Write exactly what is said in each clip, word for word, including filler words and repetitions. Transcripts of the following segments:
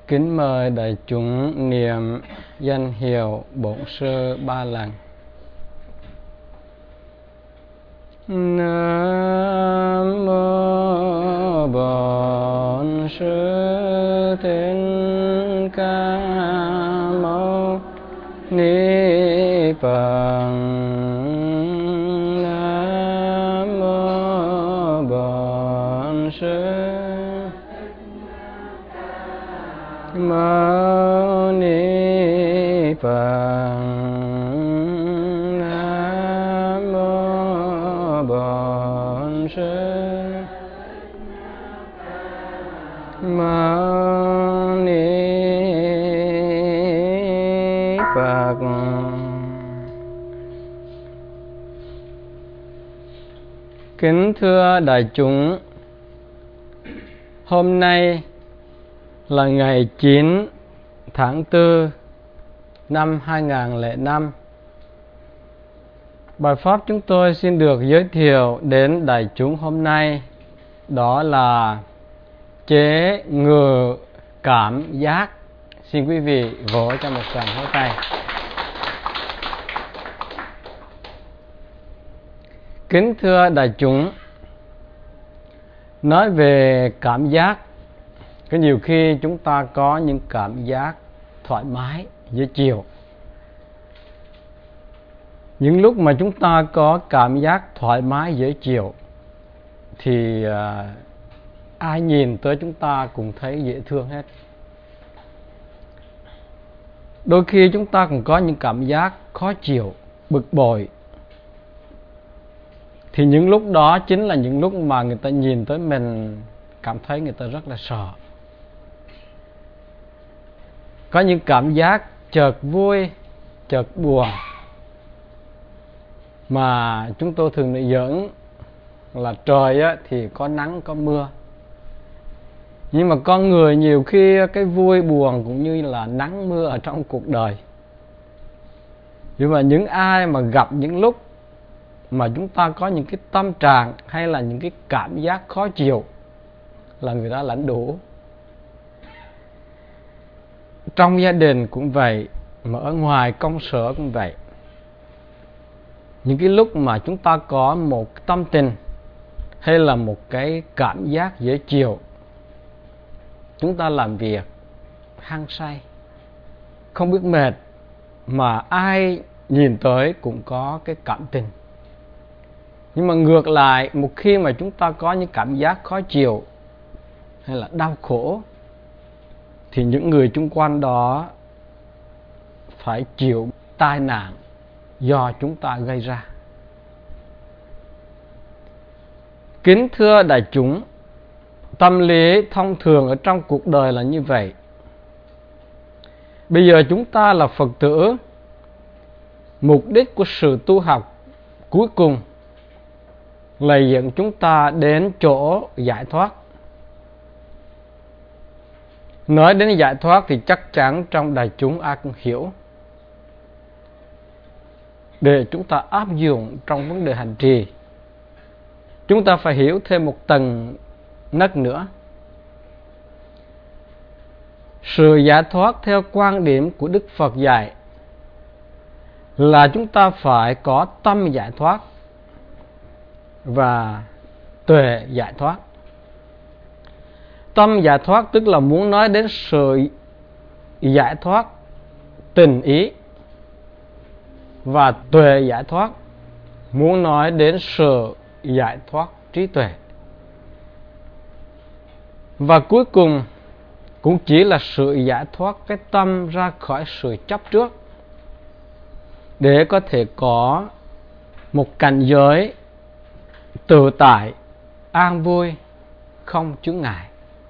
Kính mời đại chúng niệm danh hiệu Bổn Sư ba lần. Nam mô Bổn Sư Thích Ca Mâu Ni Phật. Nam mô Bổn Sư Mâu Ni Phật. Nam mô Bổn Sư Mâu Ni Phật. Kính thưa đại chúng, hôm nay là ngày chín tháng tư năm hai nghìn không trăm lẻ năm. Bài pháp chúng tôi xin được giới thiệu đến đại chúng hôm nay đó là chế ngự cảm giác. Xin quý vị vỗ cho một tràng pháo tay. Kính thưa đại chúng, nói về cảm giác, có nhiều khi chúng ta có những cảm giác thoải mái, dễ chịu. Những lúc mà chúng ta có cảm giác thoải mái, dễ chịu thì uh, ai nhìn tới chúng ta cũng thấy dễ thương hết. Đôi khi chúng ta cũng có những cảm giác khó chịu, bực bội. Thì những lúc đó chính là những lúc mà người ta nhìn tới mình cảm thấy người ta rất là sợ. Có những cảm giác chợt vui, chợt buồn mà chúng tôi thường nói giỡn là trời á, thì có nắng có mưa. Nhưng mà con người nhiều khi cái vui buồn cũng như là nắng mưa ở trong cuộc đời. Nhưng mà những ai mà gặp những lúc mà chúng ta có những cái tâm trạng hay là những cái cảm giác khó chịu là người ta lãnh đủ. Trong gia đình cũng vậy, mà ở ngoài công sở cũng vậy. Những cái lúc mà chúng ta có một tâm tình hay là một cái cảm giác dễ chịu, chúng ta làm việc hăng say, không biết mệt, mà ai nhìn tới cũng có cái cảm tình. Nhưng mà ngược lại, một khi mà chúng ta có những cảm giác khó chịu hay là đau khổ thì những người chung quanh đó phải chịu tai nạn do chúng ta gây ra. Kính thưa đại chúng, tâm lý thông thường ở trong cuộc đời là như vậy. Bây giờ chúng ta là Phật tử, mục đích của sự tu học cuối cùng là dẫn chúng ta đến chỗ giải thoát. Nói đến giải thoát thì chắc chắn trong đại chúng ai cũng hiểu. Để chúng ta áp dụng trong vấn đề hành trì, chúng ta phải hiểu thêm một tầng nấc nữa. Sự giải thoát theo quan điểm của Đức Phật dạy là chúng ta phải có tâm giải thoát và tuệ giải thoát. Tâm giải thoát tức là muốn nói đến sự giải thoát tình ý, và tuệ giải thoát muốn nói đến sự giải thoát trí tuệ. Và cuối cùng cũng chỉ là sự giải thoát cái tâm ra khỏi sự chấp trước, để có thể có một cảnh giới tự tại, an vui, không chướng ngại.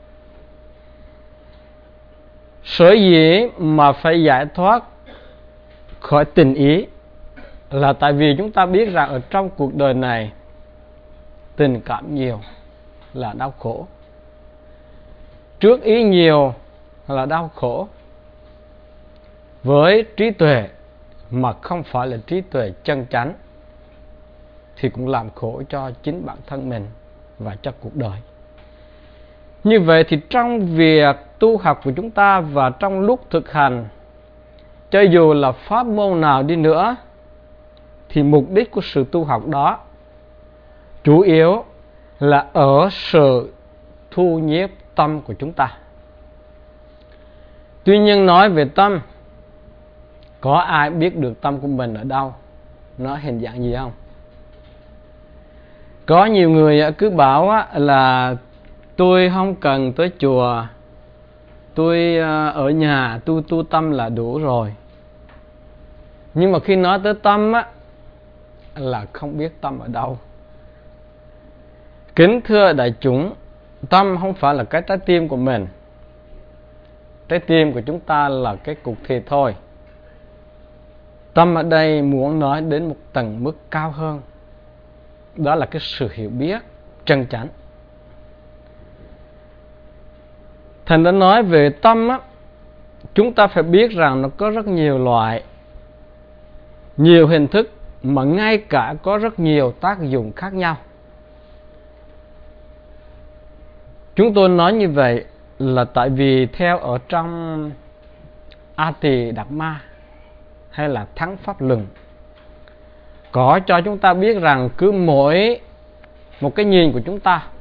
Sở dĩ mà phải giải thoát khỏi tình ý là tại vì chúng ta biết rằng ở trong cuộc đời này tình cảm nhiều là đau khổ, trước ý nhiều là đau khổ. Với trí tuệ mà không phải là trí tuệ chân chánh thì cũng làm khổ cho chính bản thân mình và cho cuộc đời. Như vậy thì trong việc tu học của chúng ta và trong lúc thực hành, cho dù là pháp môn nào đi nữa, thì mục đích của sự tu học đó chủ yếu là ở sự thu nhiếp tâm của chúng ta. Tuy nhiên nói về tâm, có ai biết được tâm của mình ở đâu, nó hình dạng gì không? Có nhiều người cứ bảo là tôi không cần tới chùa, tôi ở nhà tôi tu tâm là đủ rồi. Nhưng mà khi nói tới tâm á, là không biết tâm ở đâu. Kính thưa đại chúng, tâm không phải là cái trái tim của mình. Trái tim của chúng ta là cái cục thịt thôi. Tâm ở đây muốn nói đến một tầng mức cao hơn. Đó là cái sự hiểu biết chân chánh. Thành đã nói về tâm á, chúng ta phải biết rằng nó có rất nhiều loại, nhiều hình thức, mà ngay cả có rất nhiều tác dụng khác nhau. Chúng tôi nói như vậy là tại vì theo ở trong A Tỳ Đạt Ma hay là Thắng Pháp Luận có cho chúng ta biết rằng cứ mỗi một cái nhìn của chúng ta,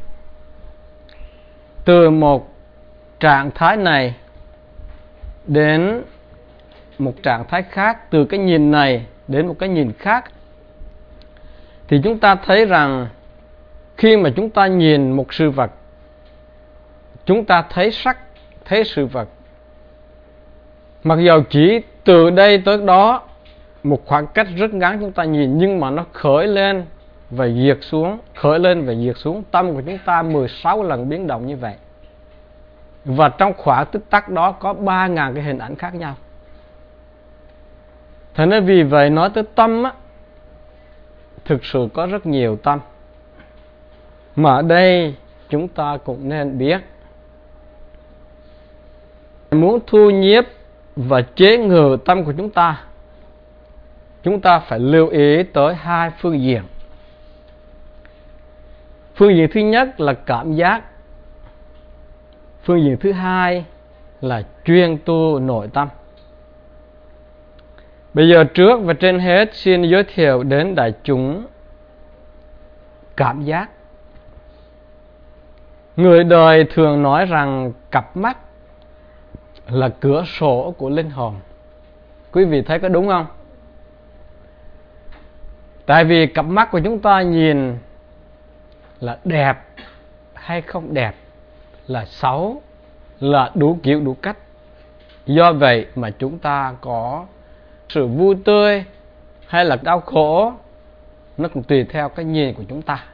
từ một trạng thái này đến một trạng thái khác, từ cái nhìn này đến một cái nhìn khác, thì chúng ta thấy rằng khi mà chúng ta nhìn một sự vật, chúng ta thấy sắc, thấy sự vật. Mặc dù chỉ từ đây tới đó một khoảng cách rất ngắn chúng ta nhìn, nhưng mà nó khởi lên và diệt xuống, khởi lên và diệt xuống. Tâm của chúng ta mười sáu lần biến động như vậy. Và trong khoảng tích tắc đó có ba ngàn cái hình ảnh khác nhau. Thế nên vì vậy nói tới tâm á, thực sự có rất nhiều tâm. Mà ở đây chúng ta cũng nên biết, muốn thu nhiếp và chế ngự tâm của chúng ta, chúng ta phải lưu ý tới hai phương diện. Phương diện thứ nhất là cảm giác. Phương diện thứ hai là chuyên tu nội tâm. Bây giờ trước và trên hết xin giới thiệu đến đại chúng cảm giác. Người đời thường nói rằng cặp mắt là cửa sổ của linh hồn. Quý vị thấy có đúng không? Tại vì cặp mắt của chúng ta nhìn là đẹp hay không đẹp, là xấu, là đủ kiểu đủ cách. Do vậy mà chúng ta có sự vui tươi hay là đau khổ, nó cũng tùy theo cái nhìn của chúng ta.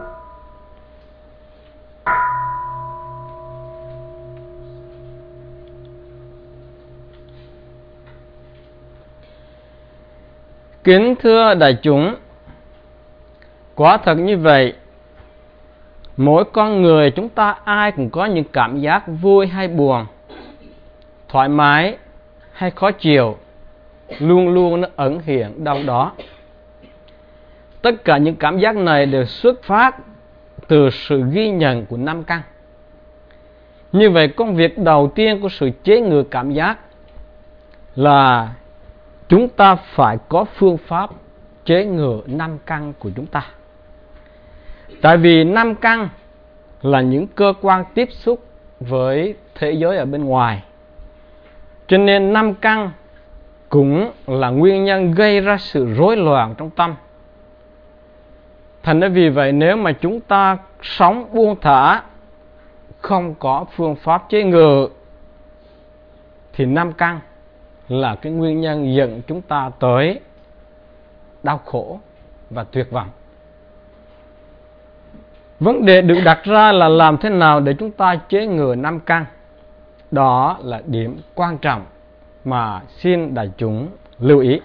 Kính thưa đại chúng, quả thật như vậy, mỗi con người chúng ta ai cũng có những cảm giác vui hay buồn, thoải mái hay khó chịu, luôn luôn nó ẩn hiện đâu đó. Tất cả những cảm giác này đều xuất phát từ sự ghi nhận của năm căn. Như vậy công việc đầu tiên của sự chế ngự cảm giác là chúng ta phải có phương pháp chế ngự năm căn của chúng ta. Tại vì năm căn là những cơ quan tiếp xúc với thế giới ở bên ngoài. Cho nên năm căn cũng là nguyên nhân gây ra sự rối loạn trong tâm. Thành ra vì vậy nếu mà chúng ta sống buông thả, không có phương pháp chế ngự, thì năm căn là cái nguyên nhân dẫn chúng ta tới đau khổ và tuyệt vọng. Vấn đề được đặt ra là làm thế nào để chúng ta chế ngự năm căn. Đó là điểm quan trọng mà xin đại chúng lưu ý.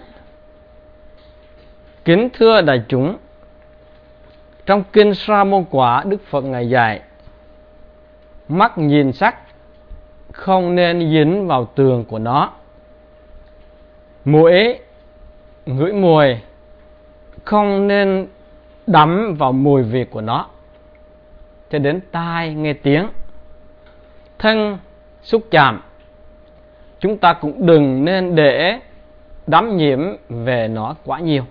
Kính thưa đại chúng, trong Kinh Sa Môn Quả, Đức Phật Ngài dạy, mắt nhìn sắc không nên dính vào tường của nó. Mũi ngửi mùi không nên đắm vào mùi vị của nó. Cho đến tai nghe tiếng thân xúc chạm, chúng ta cũng đừng nên để đắm nhiễm về nó quá nhiều.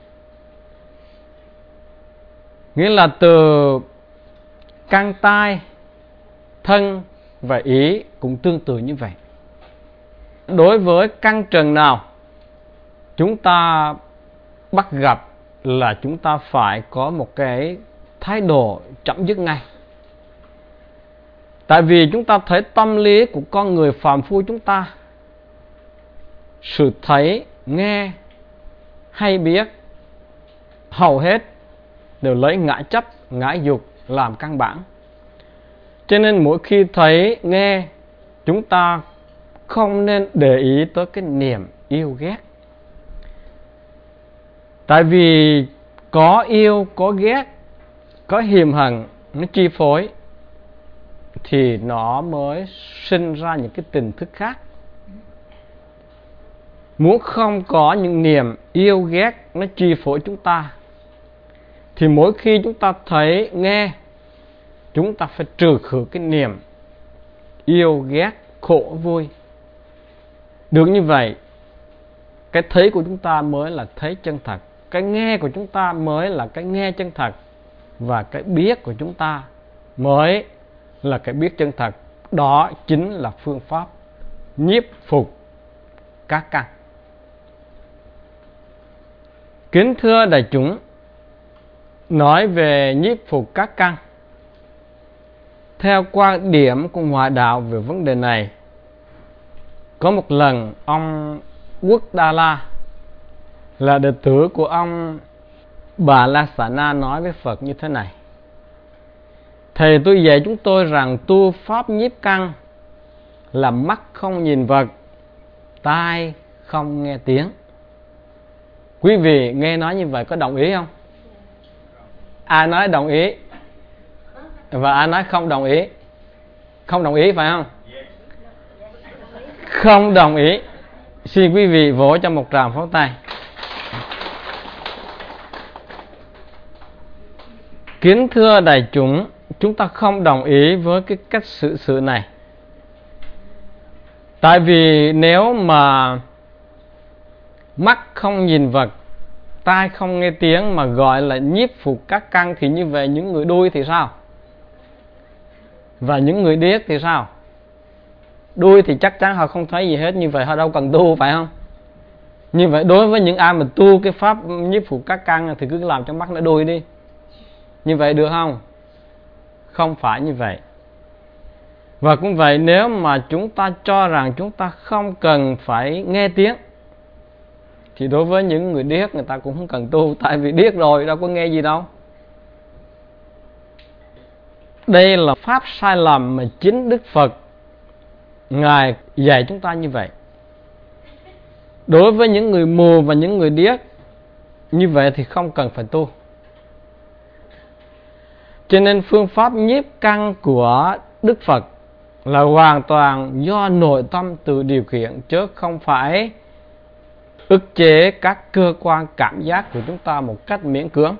Nghĩa là từ căn tai, thân và ý cũng tương tự như vậy. Đối với căn trần nào chúng ta bắt gặp là chúng ta phải có một cái thái độ chấm dứt ngay. Tại vì chúng ta thấy tâm lý của con người phàm phu chúng ta, sự thấy, nghe hay biết hầu hết đều lấy ngã chấp, ngã dục làm căn bản. Cho nên mỗi khi thấy, nghe, chúng ta không nên để ý tới cái niềm yêu ghét. Tại vì có yêu, có ghét, có hiềm hận nó chi phối thì nó mới sinh ra những cái tình thức khác. Muốn không có những niềm yêu ghét nó chi phối chúng ta thì mỗi khi chúng ta thấy, nghe, chúng ta phải trừ khử cái niềm yêu ghét, khổ, vui. Được như vậy, cái thấy của chúng ta mới là thấy chân thật, cái nghe của chúng ta mới là cái nghe chân thật, và cái biết của chúng ta mới là cái biết chân thật. Đó chính là phương pháp nhiếp phục các căn. Kính thưa đại chúng, nói về nhiếp phục các căn, theo quan điểm của ngoại đạo về vấn đề này, có một lần ông Quốc Đà La là đệ tử của ông Bà La Xà Na nói với Phật như thế này: Thầy tôi dạy chúng tôi rằng tu pháp nhiếp căn là mắt không nhìn vật, tai không nghe tiếng. Quý vị nghe nói như vậy có đồng ý không? Ai nói đồng ý và ai nói không đồng ý? Không đồng ý phải không? Không đồng ý. Xin quý vị vỗ cho một tràng pháo tay. Kính thưa đại chúng, chúng ta không đồng ý với cái cách xử sự này. Tại vì nếu mà mắt không nhìn vật, tai không nghe tiếng mà gọi là nhiếp phục các căn, thì như vậy những người đuôi thì sao? Và những người điếc thì sao? Đuôi thì chắc chắn họ không thấy gì hết, như vậy họ đâu cần tu, phải không? Như vậy đối với những ai mà tu cái pháp nhiếp phục các căn thì cứ làm cho mắt nó đuôi đi. Như vậy được không? Không phải như vậy. Và cũng vậy, nếu mà chúng ta cho rằng chúng ta không cần phải nghe tiếng thì đối với những người điếc người ta cũng không cần tu. Tại vì điếc rồi đâu có nghe gì đâu. Đây là pháp sai lầm mà chính Đức Phật Ngài dạy chúng ta như vậy. Đối với những người mù và những người điếc, như vậy thì không cần phải tu. Cho nên phương pháp nhiếp căn của Đức Phật là hoàn toàn do nội tâm tự điều khiển, chứ không phải ức chế các cơ quan cảm giác của chúng ta một cách miễn cưỡng.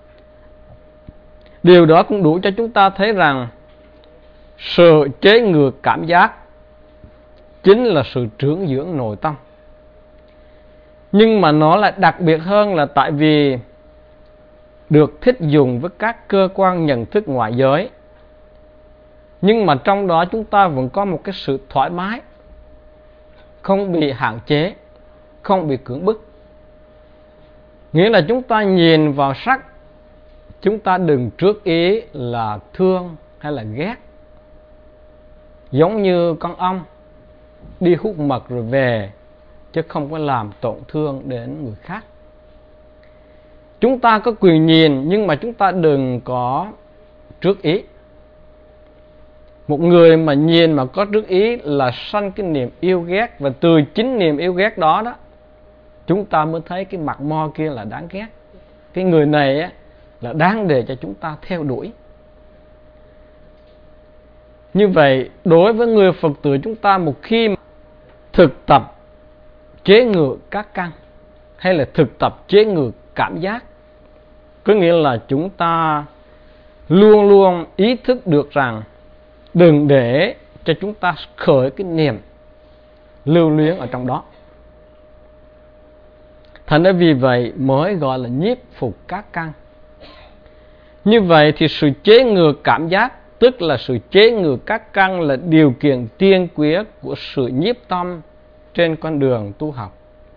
Điều đó cũng đủ cho chúng ta thấy rằng sự chế ngự cảm giác chính là sự trưởng dưỡng nội tâm. Nhưng mà nó lại đặc biệt hơn là tại vì được thích dùng với các cơ quan nhận thức ngoại giới. Nhưng mà trong đó chúng ta vẫn có một cái sự thoải mái, không bị hạn chế, không bị cưỡng bức. Nghĩa là chúng ta nhìn vào sắc, chúng ta đừng trước ý là thương hay là ghét. Giống như con ong đi hút mật rồi về, chứ không có làm tổn thương đến người khác. Chúng ta có quyền nhìn, nhưng mà chúng ta đừng có trước ý. Một người mà nhìn mà có trước ý là sanh cái niềm yêu ghét, và từ chính niềm yêu ghét đó đó chúng ta mới thấy cái mặt mo kia là đáng ghét. Cái người này á, là đáng để cho chúng ta theo đuổi. Như vậy, đối với người Phật tử chúng ta, một khi thực tập chế ngự các căn hay là thực tập chế ngự cảm giác, có nghĩa là chúng ta luôn luôn ý thức được rằng đừng để cho chúng ta khởi cái niềm lưu luyến ở trong đó. Thành ra vì vậy mới gọi là nhiếp phục các căn. Như vậy thì sự chế ngự cảm giác, tức là sự chế ngự các căn, là điều kiện tiên quyết của sự nhiếp tâm trên con đường tu học.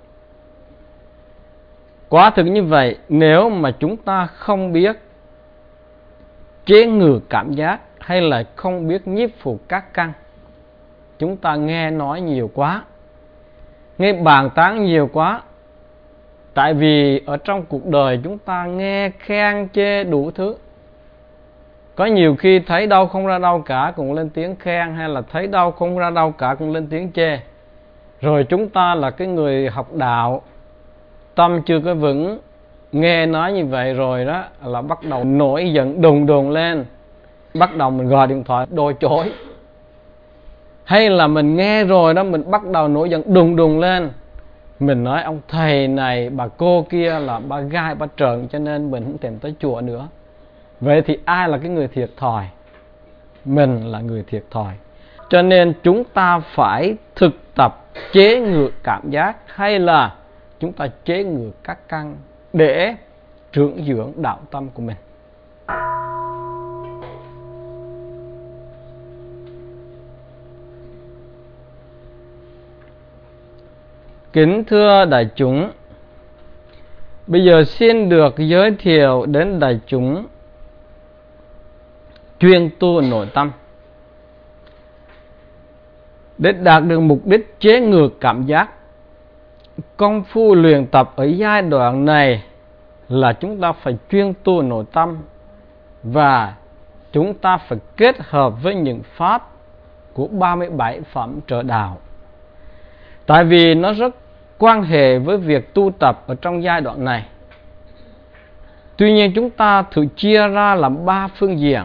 Quả thực như vậy, nếu mà chúng ta không biết chế ngự cảm giác hay là không biết nhiếp phục các căn, chúng ta nghe nói nhiều quá, nghe bàn tán nhiều quá. Tại vì ở trong cuộc đời chúng ta nghe khen chê đủ thứ. Có nhiều khi thấy đâu không ra đâu cả cũng lên tiếng khen, hay là thấy đâu không ra đâu cả cũng lên tiếng chê. Rồi chúng ta là cái người học đạo, tâm chưa có vững, nghe nói như vậy rồi đó là bắt đầu nổi giận đùng đùng lên, bắt đầu mình gọi điện thoại đôi chối. Hay là mình nghe rồi đó, mình bắt đầu nổi giận đùng đùng lên, mình nói ông thầy này, bà cô kia là ba gai ba trợn, cho nên mình không thèm tới chùa nữa. Vậy thì ai là cái người thiệt thòi? Mình là người thiệt thòi. Cho nên chúng ta phải thực tập chế ngự cảm giác, hay là chúng ta chế ngự các căn để trưởng dưỡng đạo tâm của mình. Kính thưa đại chúng, bây giờ xin được giới thiệu đến đại chúng chuyên tu nội tâm. Để đạt được mục đích chế ngự cảm giác, công phu luyện tập ở giai đoạn này là chúng ta phải chuyên tu nội tâm, và chúng ta phải kết hợp với những pháp của ba mươi bảy phẩm trợ đạo. Tại vì nó rất quan hệ với việc tu tập ở trong giai đoạn này. Tuy nhiên chúng ta thử chia ra làm ba phương diện: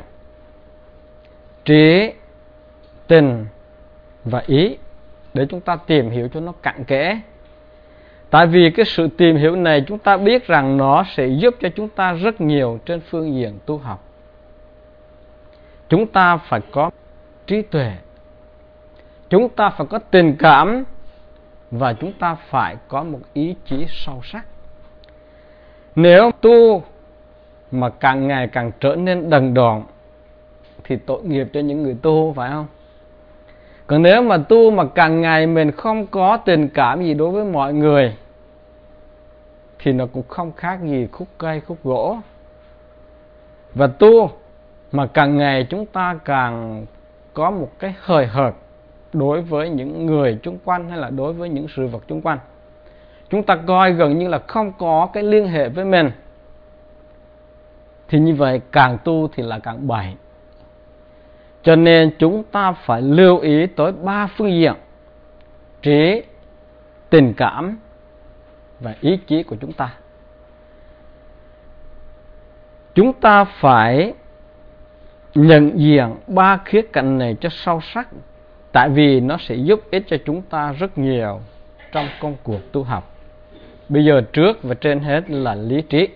trí, tình và ý, để chúng ta tìm hiểu cho nó cặn kẽ. Tại vì cái sự tìm hiểu này chúng ta biết rằng nó sẽ giúp cho chúng ta rất nhiều trên phương diện tu học. Chúng ta phải có trí tuệ, chúng ta phải có tình cảm, và chúng ta phải có một ý chí sâu sắc. Nếu tu mà càng ngày càng trở nên đần độn thì tội nghiệp cho những người tu, phải không? Còn nếu mà tu mà càng ngày mình không có tình cảm gì đối với mọi người thì nó cũng không khác gì khúc cây khúc gỗ. Và tu mà càng ngày chúng ta càng có một cái hời hợt đối với những người chung quanh, hay là đối với những sự vật chung quanh, chúng ta coi gần như là không có cái liên hệ với mình, thì như vậy càng tu thì là càng bậy. Cho nên chúng ta phải lưu ý tới ba phương diện: trí, tình cảm và ý chí của chúng ta. Chúng ta phải nhận diện ba khía cạnh này cho sâu sắc, tại vì nó sẽ giúp ích cho chúng ta rất nhiều trong công cuộc tu học. Bây giờ trước và trên hết là lý trí.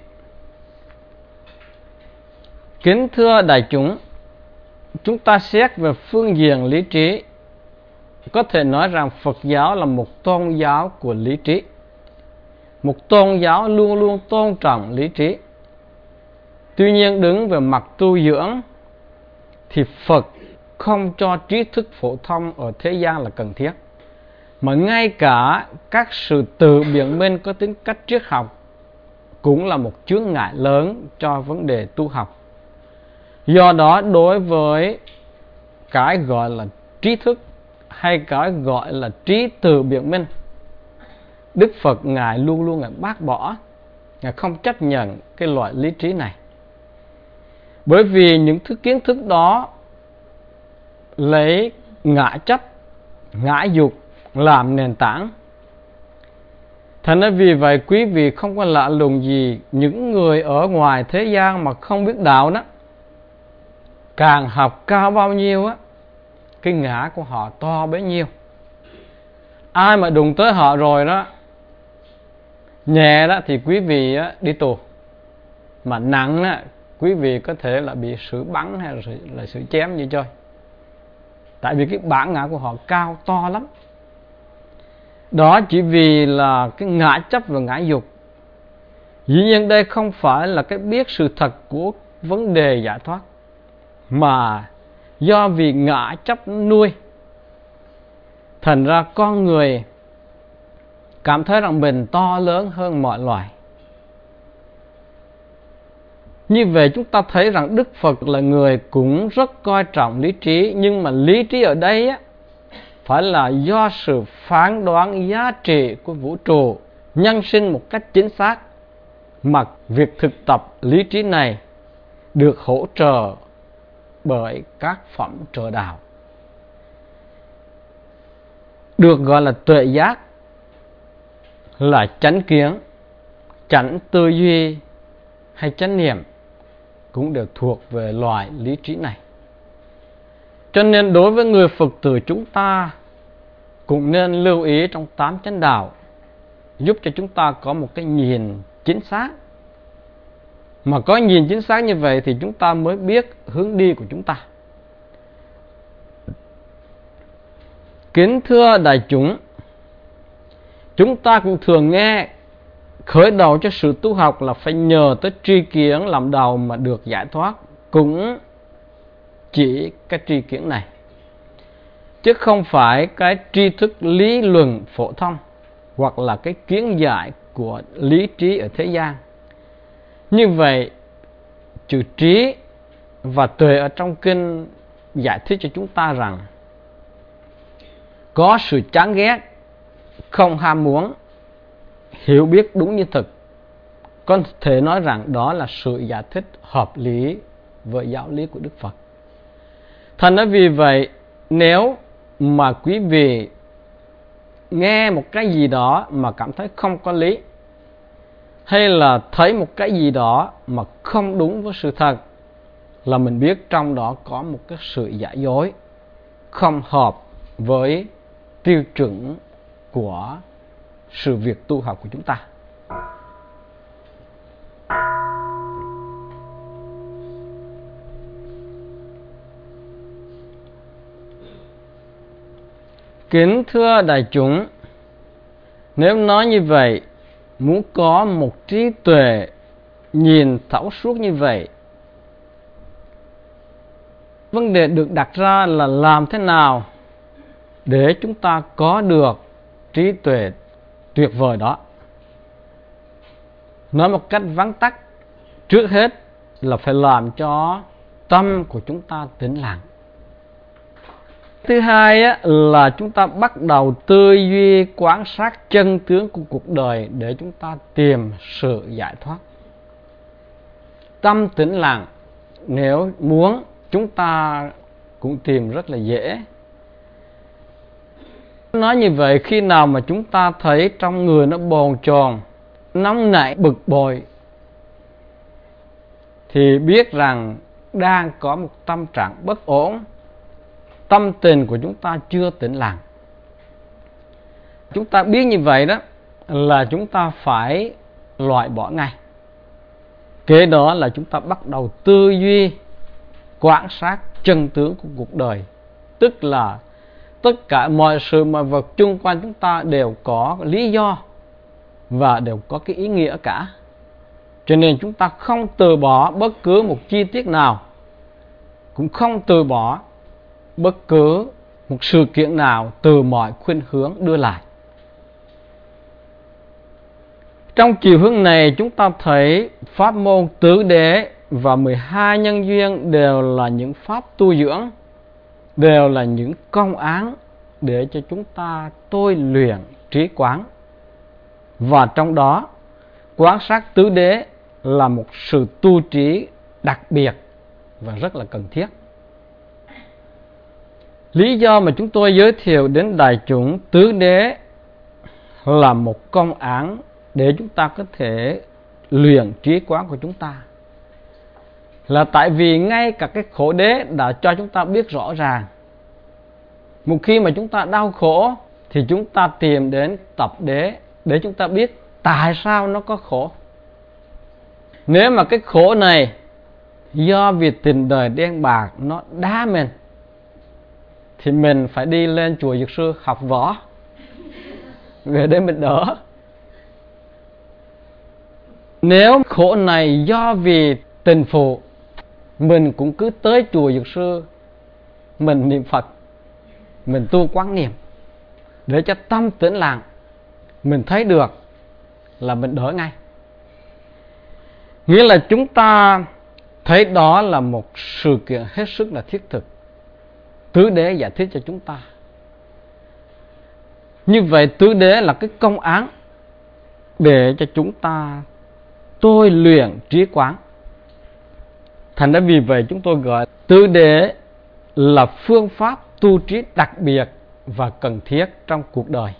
Kính thưa đại chúng, chúng ta xét về phương diện lý trí, có thể nói rằng Phật giáo là một tôn giáo của lý trí. Một tôn giáo luôn luôn tôn trọng lý trí. Tuy nhiên đứng về mặt tu dưỡng thì Phật không cho trí thức phổ thông ở thế gian là cần thiết, mà ngay cả các sự tự biện minh có tính cách triết học cũng là một chướng ngại lớn cho vấn đề tu học. Do đó đối với cái gọi là trí thức hay cái gọi là trí tự biện minh, Đức Phật Ngài luôn luôn Ngài bác bỏ, Ngài không chấp nhận cái loại lý trí này. Bởi vì những thứ kiến thức đó lấy ngã chấp, ngã dục làm nền tảng. Thành ra vì vậy quý vị không có lạ lùng gì, những người ở ngoài thế gian mà không biết đạo đó, càng học cao bao nhiêu á, cái ngã của họ to bấy nhiêu. Ai mà đụng tới họ rồi đó, nhẹ đó thì quý vị á, đi tù, mà nặng á, quý vị có thể là bị xử bắn hay là xử, là xử chém như chơi. Tại vì cái bản ngã của họ cao to lắm. Đó chỉ vì là cái ngã chấp và ngã dục. Dĩ nhiên đây không phải là cái biết sự thật của vấn đề giải thoát, mà do vì ngã chấp nuôi, thành ra con người cảm thấy rằng mình to lớn hơn mọi loài. Như vậy chúng ta thấy rằng Đức Phật là người cũng rất coi trọng lý trí. Nhưng mà lý trí ở đây á, phải là do sự phán đoán giá trị của vũ trụ nhân sinh một cách chính xác, mà việc thực tập lý trí này được hỗ trợ bởi các phẩm trợ đạo, được gọi là tuệ giác, là chánh kiến, chánh tư duy hay chánh niệm, cũng đều thuộc về loại lý trí này. Cho nên đối với người Phật tử chúng ta cũng nên lưu ý trong tám chánh đạo, giúp cho chúng ta có một cái nhìn chính xác. Mà có nhìn chính xác như vậy thì chúng ta mới biết hướng đi của chúng ta. Kính thưa đại chúng, chúng ta cũng thường nghe khởi đầu cho sự tu học là phải nhờ tới tri kiến làm đầu mà được giải thoát. Cũng chỉ cái tri kiến này, chứ không phải cái tri thức lý luận phổ thông hoặc là cái kiến giải của lý trí ở thế gian. Như vậy, chữ trí và tuệ ở trong kinh giải thích cho chúng ta rằng có sự chán ghét, không ham muốn, hiểu biết đúng như thực. Có thể nói rằng đó là sự giải thích hợp lý với giáo lý của Đức Phật. Thành ra vì vậy, nếu mà quý vị nghe một cái gì đó mà cảm thấy không có lý, hay là thấy một cái gì đó mà không đúng với sự thật, là mình biết trong đó có một cái sự giả dối, không hợp với tiêu chuẩn của sự việc tu học của chúng ta. Kính thưa đại chúng, nếu nói như vậy, muốn có một trí tuệ nhìn thấu suốt như vậy, vấn đề được đặt ra là làm thế nào để chúng ta có được trí tuệ tuyệt vời đó. Nói một cách vắn tắt, trước hết là phải làm cho tâm của chúng ta tĩnh lặng. Thứ hai á, là chúng ta bắt đầu tư duy quan sát chân tướng của cuộc đời để chúng ta tìm sự giải thoát. Tâm tĩnh lặng, nếu muốn chúng ta cũng tìm rất là dễ. Nói như vậy, khi nào mà chúng ta thấy trong người nó bồn chồn, nóng nảy, bực bội, thì biết rằng đang có một tâm trạng bất ổn, tâm tình của chúng ta chưa tĩnh lặng. Chúng ta biết như vậy đó là chúng ta phải loại bỏ ngay. Kế đó là chúng ta bắt đầu tư duy quan sát chân tướng của cuộc đời, tức là tất cả mọi sự mọi vật chung quanh chúng ta đều có lý do và đều có cái ý nghĩa cả. Cho nên chúng ta không từ bỏ bất cứ một chi tiết nào, cũng không từ bỏ bất cứ một sự kiện nào từ mọi khuynh hướng đưa lại. Trong chiều hướng này, chúng ta thấy pháp môn tứ đế và mười hai nhân duyên đều là những pháp tu dưỡng, đều là những công án để cho chúng ta tôi luyện trí quán. Và trong đó, quan sát tứ đế là một sự tu trí đặc biệt và rất là cần thiết. Lý do mà chúng tôi giới thiệu đến đại chúng tứ đế là một công án để chúng ta có thể luyện trí quán của chúng ta, là tại vì ngay cả cái khổ đế đã cho chúng ta biết rõ ràng. Một khi mà chúng ta đau khổ thì chúng ta tìm đến tập đế để chúng ta biết tại sao nó có khổ. Nếu mà cái khổ này do vì tình đời đen bạc nó đá mình, thì mình phải đi lên chùa Dược Sư học võ, về để mình đỡ. Nếu khổ này do vì tình phụ, mình cũng cứ tới chùa Dược Sư, mình niệm Phật, mình tu quán niệm để cho tâm tĩnh lặng, mình thấy được là mình đỡ ngay. Nghĩa là chúng ta thấy đó là một sự kiện hết sức là thiết thực. Tứ đế giải thích cho chúng ta. Như vậy tứ đế là cái công án để cho chúng ta tôi luyện trí quán. Thành ra vì vậy chúng tôi gọi tứ đế là phương pháp tu trí đặc biệt và cần thiết trong cuộc đời.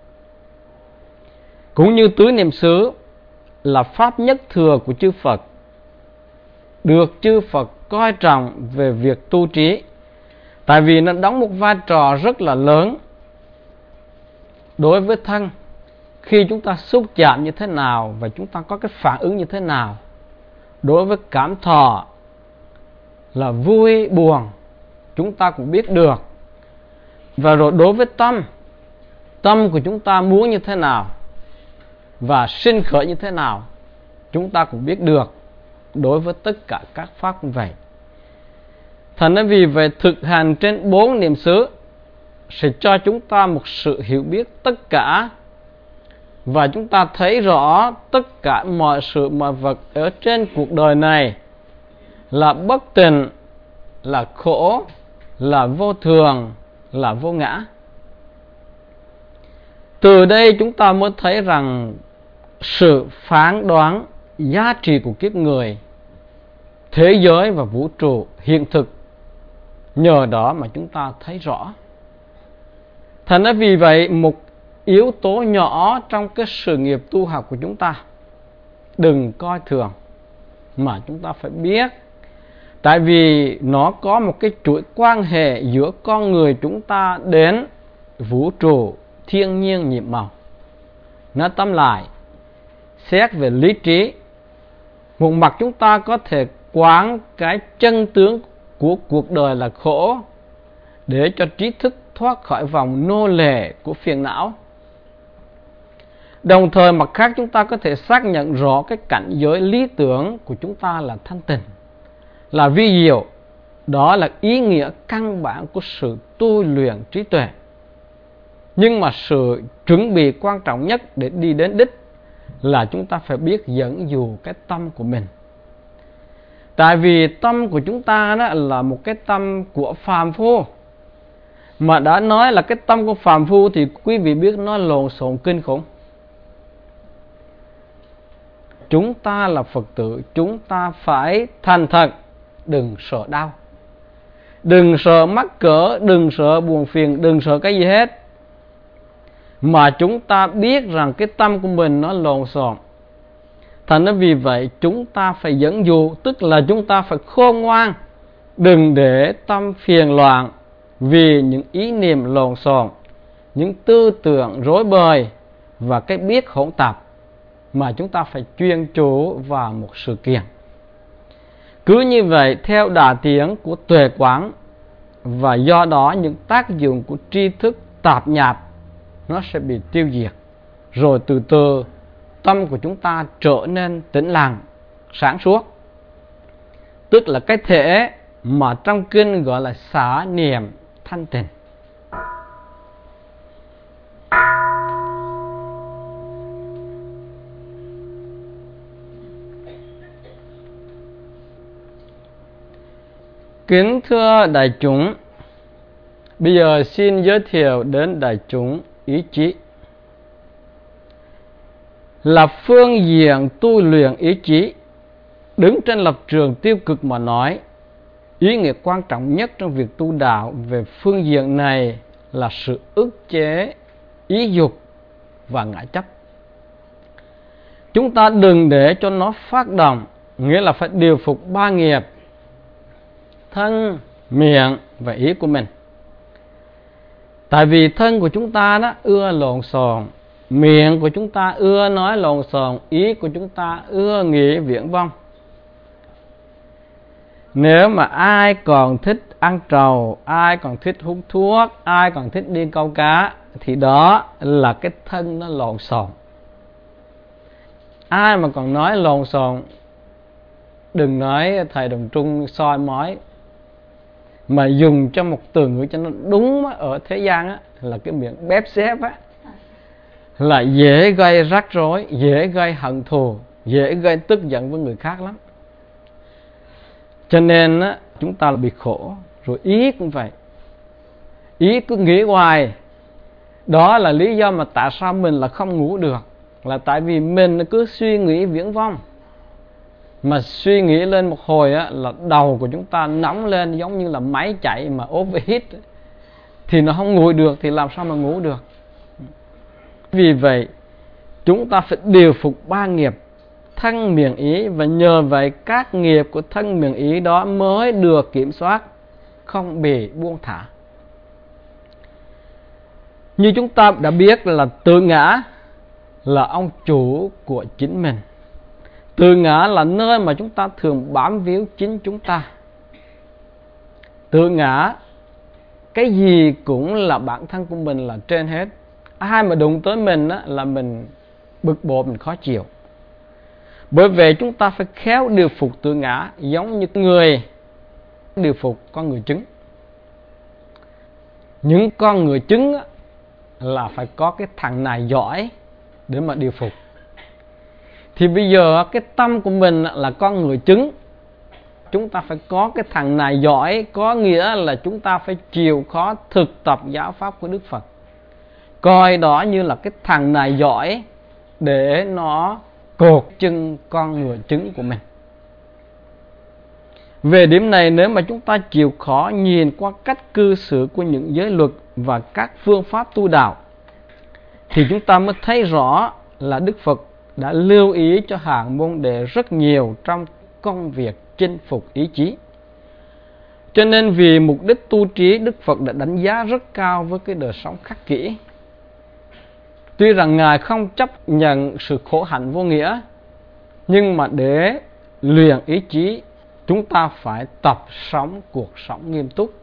Cũng như tứ niệm xứ là pháp nhất thừa của chư Phật, được chư Phật coi trọng về việc tu trí, tại vì nó đóng một vai trò rất là lớn đối với thân. Khi chúng ta xúc chạm như thế nào và chúng ta có cái phản ứng như thế nào, đối với cảm thọ là vui buồn chúng ta cũng biết được. Và rồi đối với tâm, tâm của chúng ta muốn như thế nào và sinh khởi như thế nào, chúng ta cũng biết được. Đối với tất cả các pháp cũng vậy. Thành ra vì vậy thực hành trên bốn niệm xứ sẽ cho chúng ta một sự hiểu biết tất cả, và chúng ta thấy rõ tất cả mọi sự mọi vật ở trên cuộc đời này là bất tịnh, là khổ, là vô thường, là vô ngã. Từ đây chúng ta mới thấy rằng sự phán đoán giá trị của kiếp người, thế giới và vũ trụ hiện thực, nhờ đó mà chúng ta thấy rõ. Thành ra vì vậy một yếu tố nhỏ trong cái sự nghiệp tu học của chúng ta đừng coi thường, mà chúng ta phải biết. Tại vì nó có một cái chuỗi quan hệ giữa con người chúng ta đến vũ trụ thiên nhiên nhiệm màu. Nói tóm lại, xét về lý trí, một mặt chúng ta có thể quán cái chân tướng của cuộc đời là khổ, để cho trí thức thoát khỏi vòng nô lệ của phiền não. Đồng thời mặt khác chúng ta có thể xác nhận rõ cái cảnh giới lý tưởng của chúng ta là thanh tịnh, là vi diệu. Đó là ý nghĩa căn bản của sự tu luyện trí tuệ. Nhưng mà sự chuẩn bị quan trọng nhất để đi đến đích là chúng ta phải biết dẫn dụ cái tâm của mình. Tại vì tâm của chúng ta đó là một cái tâm của phàm phu. Mà đã nói là cái tâm của phàm phu thì quý vị biết nó lộn xộn kinh khủng. Chúng ta là Phật tử, chúng ta phải thành thật, đừng sợ đau, đừng sợ mắc cỡ, đừng sợ buồn phiền, đừng sợ cái gì hết. Mà chúng ta biết rằng cái tâm của mình nó lộn xộn. Thành ra vì vậy chúng ta phải dẫn dụ, tức là chúng ta phải khôn ngoan, đừng để tâm phiền loạn vì những ý niệm lộn xộn, những tư tưởng rối bời và cái biết hỗn tạp, mà chúng ta phải chuyên chú vào một sự kiện. Cứ như vậy theo đà tiến của tuệ quán, và do đó những tác dụng của tri thức tạp nhạp nó sẽ bị tiêu diệt. Rồi từ từ tâm của chúng ta trở nên tĩnh lặng, sáng suốt. Tức là cái thể mà trong kinh gọi là xả niệm thanh tịnh. Kính thưa đại chúng, bây giờ xin giới thiệu đến đại chúng ý chí. Là phương diện tu luyện ý chí, đứng trên lập trường tiêu cực mà nói, ý nghĩa quan trọng nhất trong việc tu đạo về phương diện này là sự ức chế ý dục và ngã chấp. Chúng ta đừng để cho nó phát động, nghĩa là phải điều phục ba nghiệp: thân, miệng và ý của mình. Tại vì thân của chúng ta đó ưa lộn xộn, miệng của chúng ta ưa nói lộn xộn, ý của chúng ta ưa nghĩ viển vông. Nếu mà ai còn thích ăn trầu, ai còn thích hút thuốc, ai còn thích đi câu cá, thì đó là cái thân nó lộn xộn. Ai mà còn nói lộn xộn, đừng nói thầy Đồng Trung soi mói, mà dùng cho một từ ngữ cho nó đúng ở thế gian á, là cái miệng bép xép á, là dễ gây rắc rối, dễ gây hận thù, dễ gây tức giận với người khác lắm. Cho nên á, chúng ta bị khổ. Rồi ý cũng vậy, ý cứ nghĩ hoài. Đó là lý do mà tại sao mình là không ngủ được, là tại vì mình cứ suy nghĩ viễn vông. Mà suy nghĩ lên một hồi á, là đầu của chúng ta nóng lên giống như là máy chạy mà overheat, thì nó không ngủ được, thì làm sao mà ngủ được. Vì vậy chúng ta phải điều phục ba nghiệp thân miệng ý, và nhờ vậy các nghiệp của thân miệng ý đó mới được kiểm soát, không bị buông thả. Như chúng ta đã biết là tự ngã là ông chủ của chính mình. Tự ngã là nơi mà chúng ta thường bám víu chính chúng ta. Tự ngã, cái gì cũng là bản thân của mình là trên hết. Ai mà đụng tới mình á, là mình bực bội, mình khó chịu. Bởi vậy chúng ta phải khéo điều phục tự ngã, giống như người điều phục con người trứng. Những con người trứng á, là phải có cái thằng này giỏi để mà điều phục. Thì bây giờ cái tâm của mình là con người trứng, chúng ta phải có cái thằng này giỏi, có nghĩa là chúng ta phải chịu khó thực tập giáo pháp của Đức Phật, coi đó như là cái thằng này giỏi để nó cột chân con người trứng của mình. Về điểm này, nếu mà chúng ta chịu khó nhìn qua cách cư xử của những giới luật và các phương pháp tu đạo, thì chúng ta mới thấy rõ là Đức Phật đã lưu ý cho hàng môn đệ rất nhiều trong công việc chinh phục ý chí. Cho nên vì mục đích tu trí, Đức Phật đã đánh giá rất cao với cái đời sống khắc kỷ. Tuy rằng Ngài không chấp nhận sự khổ hạnh vô nghĩa, nhưng mà để luyện ý chí, chúng ta phải tập sống cuộc sống nghiêm túc.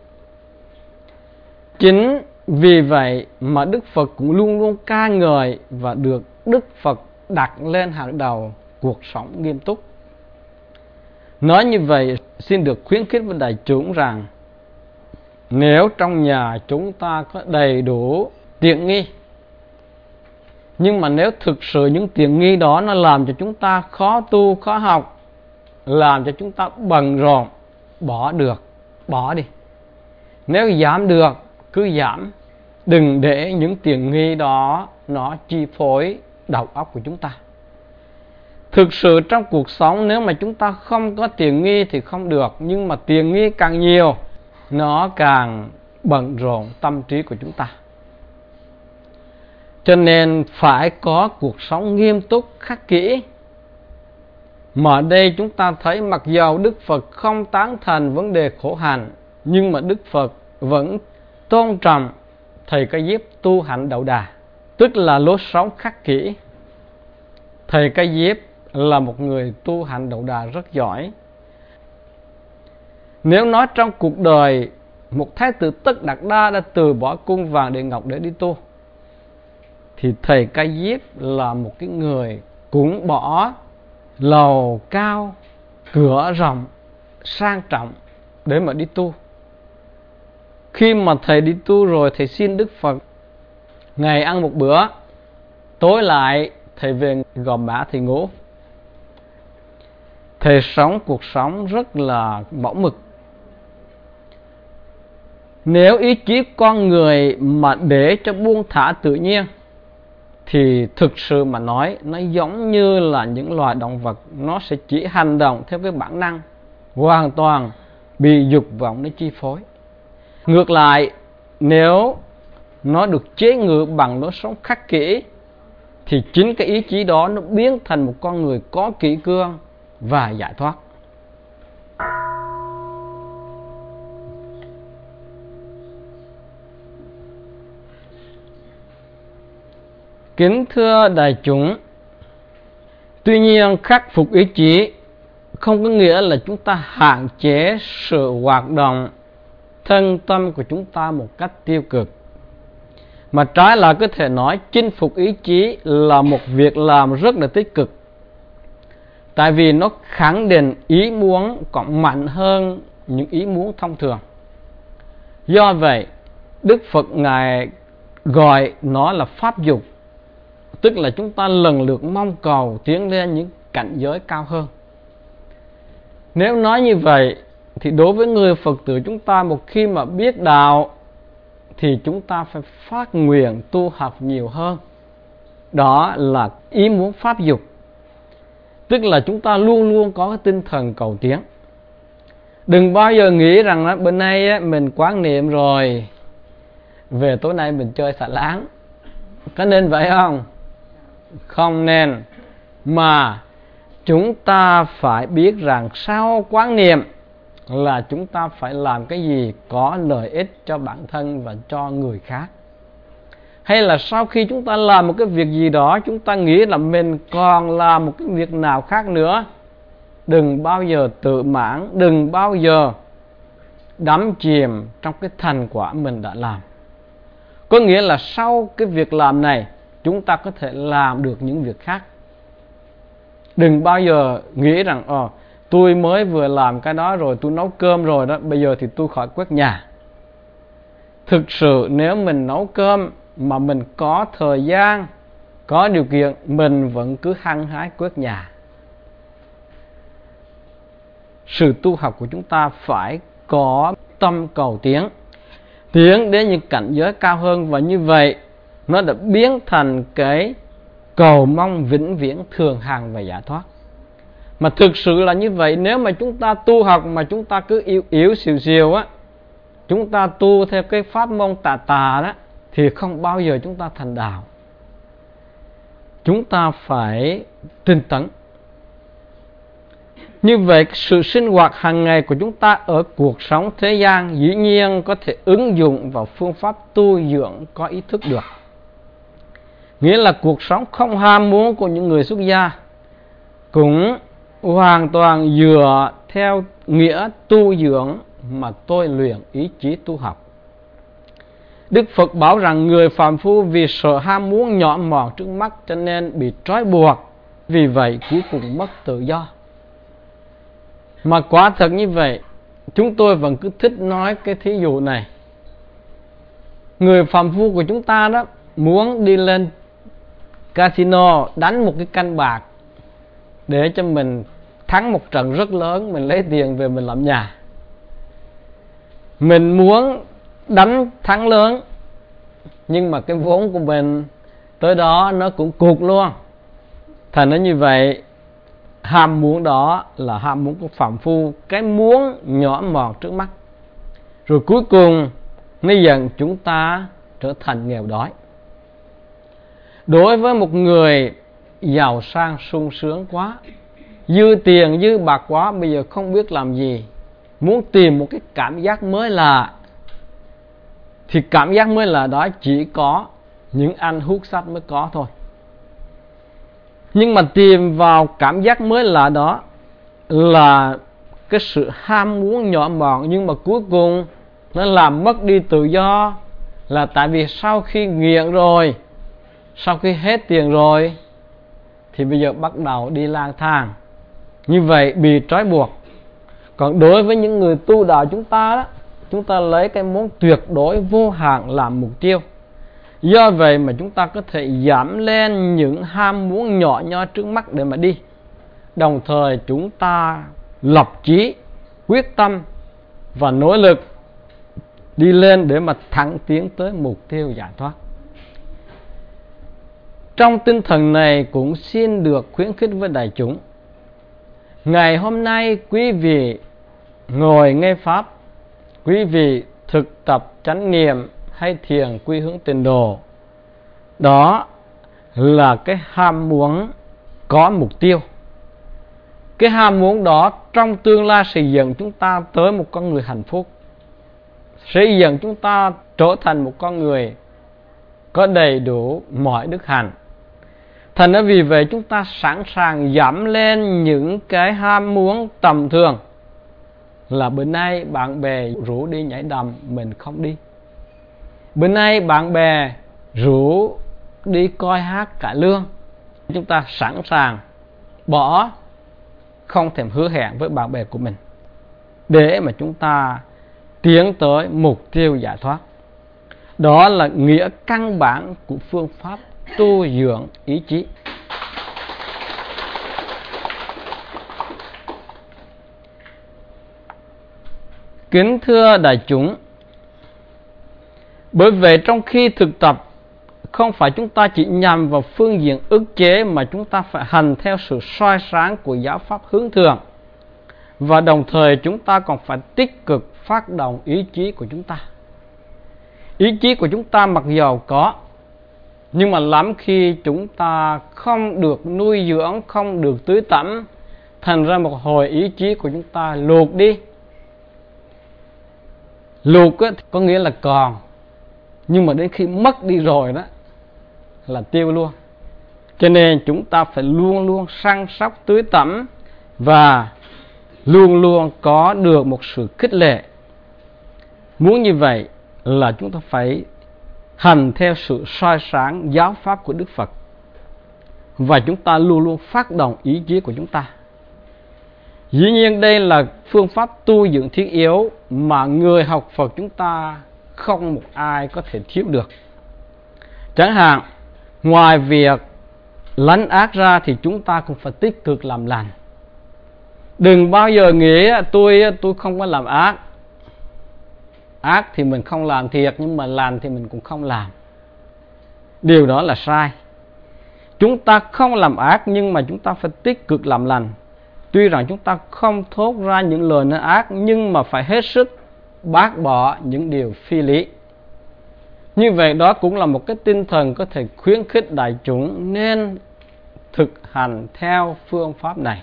Chính vì vậy mà Đức Phật cũng luôn luôn ca ngợi và được Đức Phật đặt lên hàng đầu cuộc sống nghiêm túc. Nói như vậy, xin được khuyến khích với đại chúng rằng nếu trong nhà chúng ta có đầy đủ tiện nghi, nhưng mà nếu thực sự những tiện nghi đó nó làm cho chúng ta khó tu, khó học, làm cho chúng ta bận rộn, bỏ được, bỏ đi. Nếu giảm được, cứ giảm. Đừng để những tiện nghi đó nó chi phối đầu óc của chúng ta. Thực sự trong cuộc sống, nếu mà chúng ta không có tiện nghi thì không được, nhưng mà tiện nghi càng nhiều, nó càng bận rộn tâm trí của chúng ta. Cho nên phải có cuộc sống nghiêm túc, khắc kỷ. Mà ở đây chúng ta thấy mặc dầu Đức Phật không tán thành vấn đề khổ hạnh, nhưng mà Đức Phật vẫn tôn trọng Thầy Ca Diếp tu hạnh Đậu Đà, tức là lối sống khắc kỷ. Thầy Ca Diếp là một người tu hạnh Đậu Đà rất giỏi. Nếu nói trong cuộc đời, một thái tử Tất Đạt Đa đã từ bỏ cung vàng điện ngọc để đi tu, thì Thầy Ca Diếp là một cái người cũng bỏ lầu cao, cửa rộng, sang trọng để mà đi tu. Khi mà thầy đi tu rồi, thầy xin Đức Phật ngày ăn một bữa, tối lại thầy về gò mã thầy ngủ. Thầy sống cuộc sống rất là mẫu mực. Nếu ý chí con người mà để cho buông thả tự nhiên, thì thực sự mà nói, nó giống như là những loài động vật, nó sẽ chỉ hành động theo cái bản năng, hoàn toàn bị dục vọng nó chi phối. Ngược lại, nếu nó được chế ngự bằng lối sống khắc kỷ, thì chính cái ý chí đó nó biến thành một con người có kỷ cương và giải thoát. Kính thưa đại chúng, tuy nhiên khắc phục ý chí không có nghĩa là chúng ta hạn chế sự hoạt động thân tâm của chúng ta một cách tiêu cực, mà trái lại có thể nói chinh phục ý chí là một việc làm rất là tích cực, tại vì nó khẳng định ý muốn còn mạnh hơn những ý muốn thông thường. Do vậy, Đức Phật Ngài gọi nó là pháp dục, tức là chúng ta lần lượt mong cầu tiến lên những cảnh giới cao hơn. Nếu nói như vậy, thì đối với người Phật tử chúng ta, một khi mà biết đạo thì chúng ta phải phát nguyện tu học nhiều hơn. Đó là ý muốn pháp dục, tức là chúng ta luôn luôn có cái tinh thần cầu tiến. Đừng bao giờ nghĩ rằng đó, bữa nay mình quán niệm rồi, về tối nay mình chơi xả láng. Có nên vậy không? Không nên. Mà chúng ta phải biết rằng sau quán niệm là chúng ta phải làm cái gì có lợi ích cho bản thân và cho người khác. Hay là sau khi chúng ta làm một cái việc gì đó, chúng ta nghĩ là mình còn làm một cái việc nào khác nữa. Đừng bao giờ tự mãn, đừng bao giờ đắm chìm trong cái thành quả mình đã làm. Có nghĩa là sau cái việc làm này, chúng ta có thể làm được những việc khác. Đừng bao giờ nghĩ rằng Ồ, tôi mới vừa làm cái đó rồi, tôi nấu cơm rồi đó, bây giờ thì tôi khỏi quét nhà. Thực sự nếu mình nấu cơm mà mình có thời gian, có điều kiện, mình vẫn cứ hăng hái quét nhà. Sự tu học của chúng ta phải có tâm cầu tiến, tiến đến những cảnh giới cao hơn, và như vậy nó đã biến thành cái cầu mong vĩnh viễn thường hằng và giải thoát. Mà thực sự là như vậy. Nếu mà chúng ta tu học mà chúng ta cứ yếu yếu xìu xìu á, chúng ta tu theo cái pháp môn tà tà đó, thì không bao giờ chúng ta thành đạo. Chúng ta phải tinh tấn. Như vậy sự sinh hoạt hàng ngày của chúng ta ở cuộc sống thế gian dĩ nhiên có thể ứng dụng vào phương pháp tu dưỡng có ý thức được. Nghĩa là cuộc sống không ham muốn của những người xuất gia cũng hoàn toàn dựa theo nghĩa tu dưỡng mà tôi luyện ý chí tu học. Đức Phật bảo rằng người phàm phu vì sợ ham muốn nhỏ mọn trước mắt cho nên bị trói buộc, vì vậy cuối cùng mất tự do. Mà quả thật như vậy, chúng tôi vẫn cứ thích nói cái thí dụ này. Người phàm phu của chúng ta đó muốn đi lên casino đánh một cái canh bạc để cho mình thắng một trận rất lớn, mình lấy tiền về mình làm nhà. Mình muốn đánh thắng lớn, nhưng mà cái vốn của mình tới đó nó cũng cụt luôn. Thành ra như vậy, ham muốn đó là ham muốn của phàm phu, cái muốn nhỏ mọn trước mắt. Rồi cuối cùng nó dẫn chúng ta trở thành nghèo đói. Đối với một người giàu sang sung sướng quá, dư tiền dư bạc quá, bây giờ không biết làm gì, muốn tìm một cái cảm giác mới lạ, thì cảm giác mới lạ đó chỉ có những anh hút sách mới có thôi. Nhưng mà tìm vào cảm giác mới lạ đó là cái sự ham muốn nhỏ mọn, nhưng mà cuối cùng nó làm mất đi tự do, là tại vì sau khi nghiện rồi, sau khi hết tiền rồi, thì bây giờ bắt đầu đi lang thang. Như vậy bị trói buộc. Còn đối với những người tu đạo chúng ta đó, chúng ta lấy cái muốn tuyệt đối vô hạn làm mục tiêu. Do vậy mà chúng ta có thể giảm lên những ham muốn nhỏ nhoi trước mắt để mà đi. Đồng thời chúng ta lập chí, quyết tâm và nỗ lực đi lên để mà thẳng tiến tới mục tiêu giải thoát. Trong tinh thần này cũng xin được khuyến khích với đại chúng. Ngày hôm nay quý vị ngồi nghe Pháp, quý vị thực tập chánh niệm hay thiền quy hướng tịnh độ, đó là cái ham muốn có mục tiêu. Cái ham muốn đó trong tương lai sẽ dẫn chúng ta tới một con người hạnh phúc, sẽ dẫn chúng ta trở thành một con người có đầy đủ mọi đức hạnh. Thành ra vì vậy chúng ta sẵn sàng giảm lên những cái ham muốn tầm thường. Là bữa nay bạn bè rủ đi nhảy đầm, mình không đi. Bữa nay bạn bè rủ đi coi hát cải lương, chúng ta sẵn sàng bỏ, không thèm hứa hẹn với bạn bè của mình, để mà chúng ta tiến tới mục tiêu giải thoát. Đó là nghĩa căn bản của phương pháp tu dưỡng ý chí. Kính thưa đại chúng, bởi vậy trong khi thực tập, không phải chúng ta chỉ nhằm vào phương diện ức chế, mà chúng ta phải hành theo sự soi sáng của giáo pháp hướng thượng. Và đồng thời chúng ta còn phải tích cực phát động ý chí của chúng ta. Ý chí của chúng ta mặc dầu có, nhưng mà lắm khi chúng ta không được nuôi dưỡng, không được tưới tẩm, thành ra một hồi ý chí của chúng ta luộc đi. Luộc có nghĩa là còn, nhưng mà đến khi mất đi rồi đó là tiêu luôn. Cho nên chúng ta phải luôn luôn săn sóc tưới tẩm và luôn luôn có được một sự khích lệ. Muốn như vậy là chúng ta phải hành theo sự soi sáng giáo pháp của Đức Phật, và chúng ta luôn luôn phát động ý chí của chúng ta. Dĩ nhiên đây là phương pháp tu dưỡng thiết yếu mà người học Phật chúng ta không một ai có thể thiếu được. Chẳng hạn, ngoài việc lánh ác ra thì chúng ta cũng phải tích cực làm lành. Đừng bao giờ nghĩ tôi tôi không có làm ác. Ác thì mình không làm thiệt, nhưng mà lành thì mình cũng không làm. Điều đó là sai. Chúng ta không làm ác, nhưng mà chúng ta phải tích cực làm lành. Tuy rằng chúng ta không thốt ra những lời nói ác, nhưng mà phải hết sức bác bỏ những điều phi lý. Như vậy đó cũng là một cái tinh thần có thể khuyến khích đại chúng nên thực hành theo phương pháp này.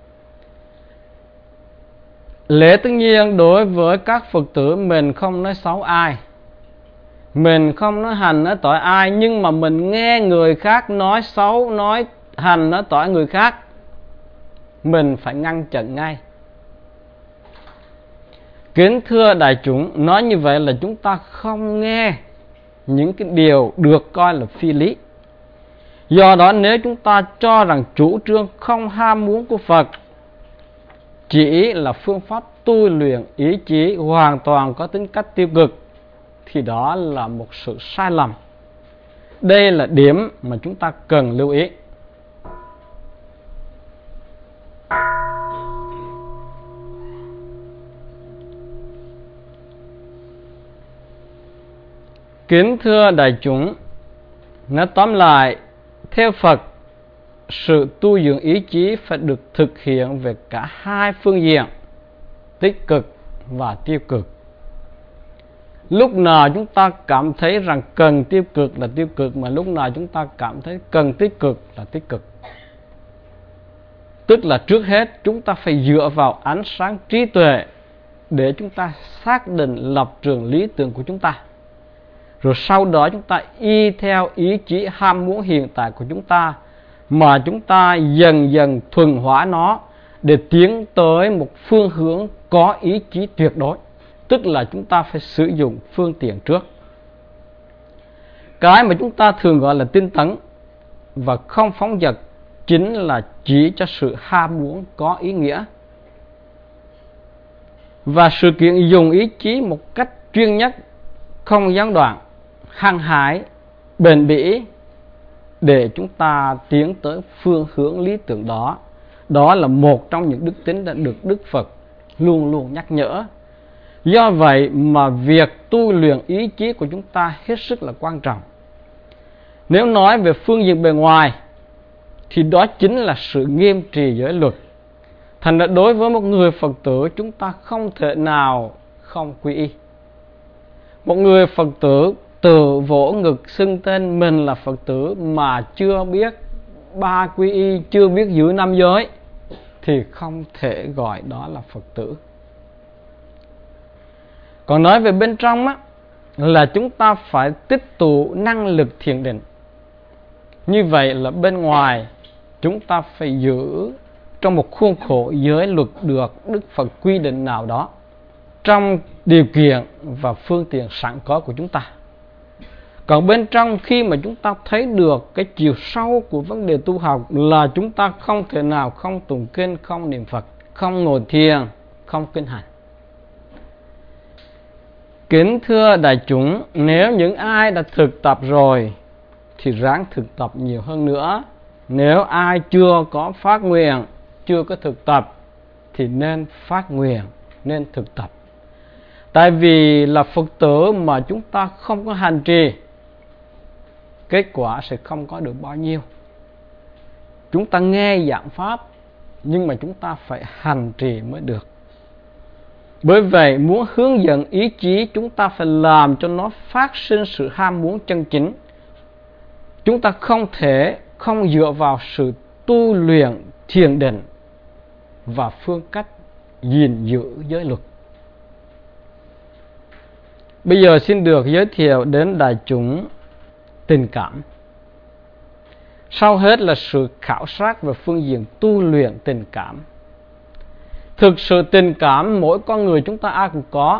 Lẽ tất nhiên đối với các Phật tử, mình không nói xấu ai, mình không nói hành nói tội ai, nhưng mà mình nghe người khác nói xấu, nói hành nói tội người khác, mình phải ngăn chặn ngay. Kính thưa đại chúng, nói như vậy là chúng ta không nghe những cái điều được coi là phi lý. Do đó nếu chúng ta cho rằng chủ trương không ham muốn của Phật chỉ là phương pháp tu luyện ý chí hoàn toàn có tính cách tiêu cực, thì đó là một sự sai lầm. Đây là điểm mà chúng ta cần lưu ý. Kính thưa đại chúng, nói tóm lại, theo Phật, sự tu dưỡng ý chí phải được thực hiện về cả hai phương diện, tích cực và tiêu cực. Lúc nào chúng ta cảm thấy rằng cần tiêu cực là tiêu cực, mà lúc nào chúng ta cảm thấy cần tích cực là tích cực. Tức là trước hết chúng ta phải dựa vào ánh sáng trí tuệ để chúng ta xác định lập trường lý tưởng của chúng ta. Rồi sau đó chúng ta y theo ý chí ham muốn hiện tại của chúng ta, mà chúng ta dần dần thuần hóa nó để tiến tới một phương hướng có ý chí tuyệt đối. Tức là chúng ta phải sử dụng phương tiện trước. Cái mà chúng ta thường gọi là tinh tấn và không phóng dật chính là chỉ cho sự ham muốn có ý nghĩa. Và sự kiện dùng ý chí một cách chuyên nhất, không gián đoạn, hăng hái, bền bỉ để chúng ta tiến tới phương hướng lý tưởng đó. Đó là một trong những đức tính đã được Đức Phật luôn luôn nhắc nhở. Do vậy mà việc tu luyện ý chí của chúng ta hết sức là quan trọng. Nếu nói về phương diện bề ngoài thì đó chính là sự nghiêm trì giới luật. Thành ra đối với một người Phật tử, chúng ta không thể nào không quy y. Một người Phật tử tự vỗ ngực xưng tên mình là Phật tử mà chưa biết ba quy y, chưa biết giữ năm giới, thì không thể gọi đó là Phật tử. Còn nói về bên trong á, là chúng ta phải tích tụ năng lực thiền định. Như vậy là bên ngoài chúng ta phải giữ trong một khuôn khổ giới luật được Đức Phật quy định nào đó, trong điều kiện và phương tiện sẵn có của chúng ta. Còn bên trong, khi mà chúng ta thấy được cái chiều sâu của vấn đề tu học, là chúng ta không thể nào không tụng kinh, không niệm Phật, không ngồi thiền, không kinh hành. Kính thưa đại chúng, nếu những ai đã thực tập rồi thì ráng thực tập nhiều hơn nữa. Nếu ai chưa có phát nguyện, chưa có thực tập, thì nên phát nguyện, nên thực tập. Tại vì là Phật tử mà chúng ta không có hành trì, kết quả sẽ không có được bao nhiêu. Chúng ta nghe giảng pháp, nhưng mà chúng ta phải hành trì mới được. Bởi vậy, muốn hướng dẫn ý chí, chúng ta phải làm cho nó phát sinh sự ham muốn chân chính. Chúng ta không thể không dựa vào sự tu luyện thiền định và phương cách gìn giữ giới luật. Bây giờ xin được giới thiệu đến đại chúng tình cảm. Sau hết là sự khảo sát về phương diện tu luyện tình cảm. Thực sự tình cảm mỗi con người chúng ta ai cũng có,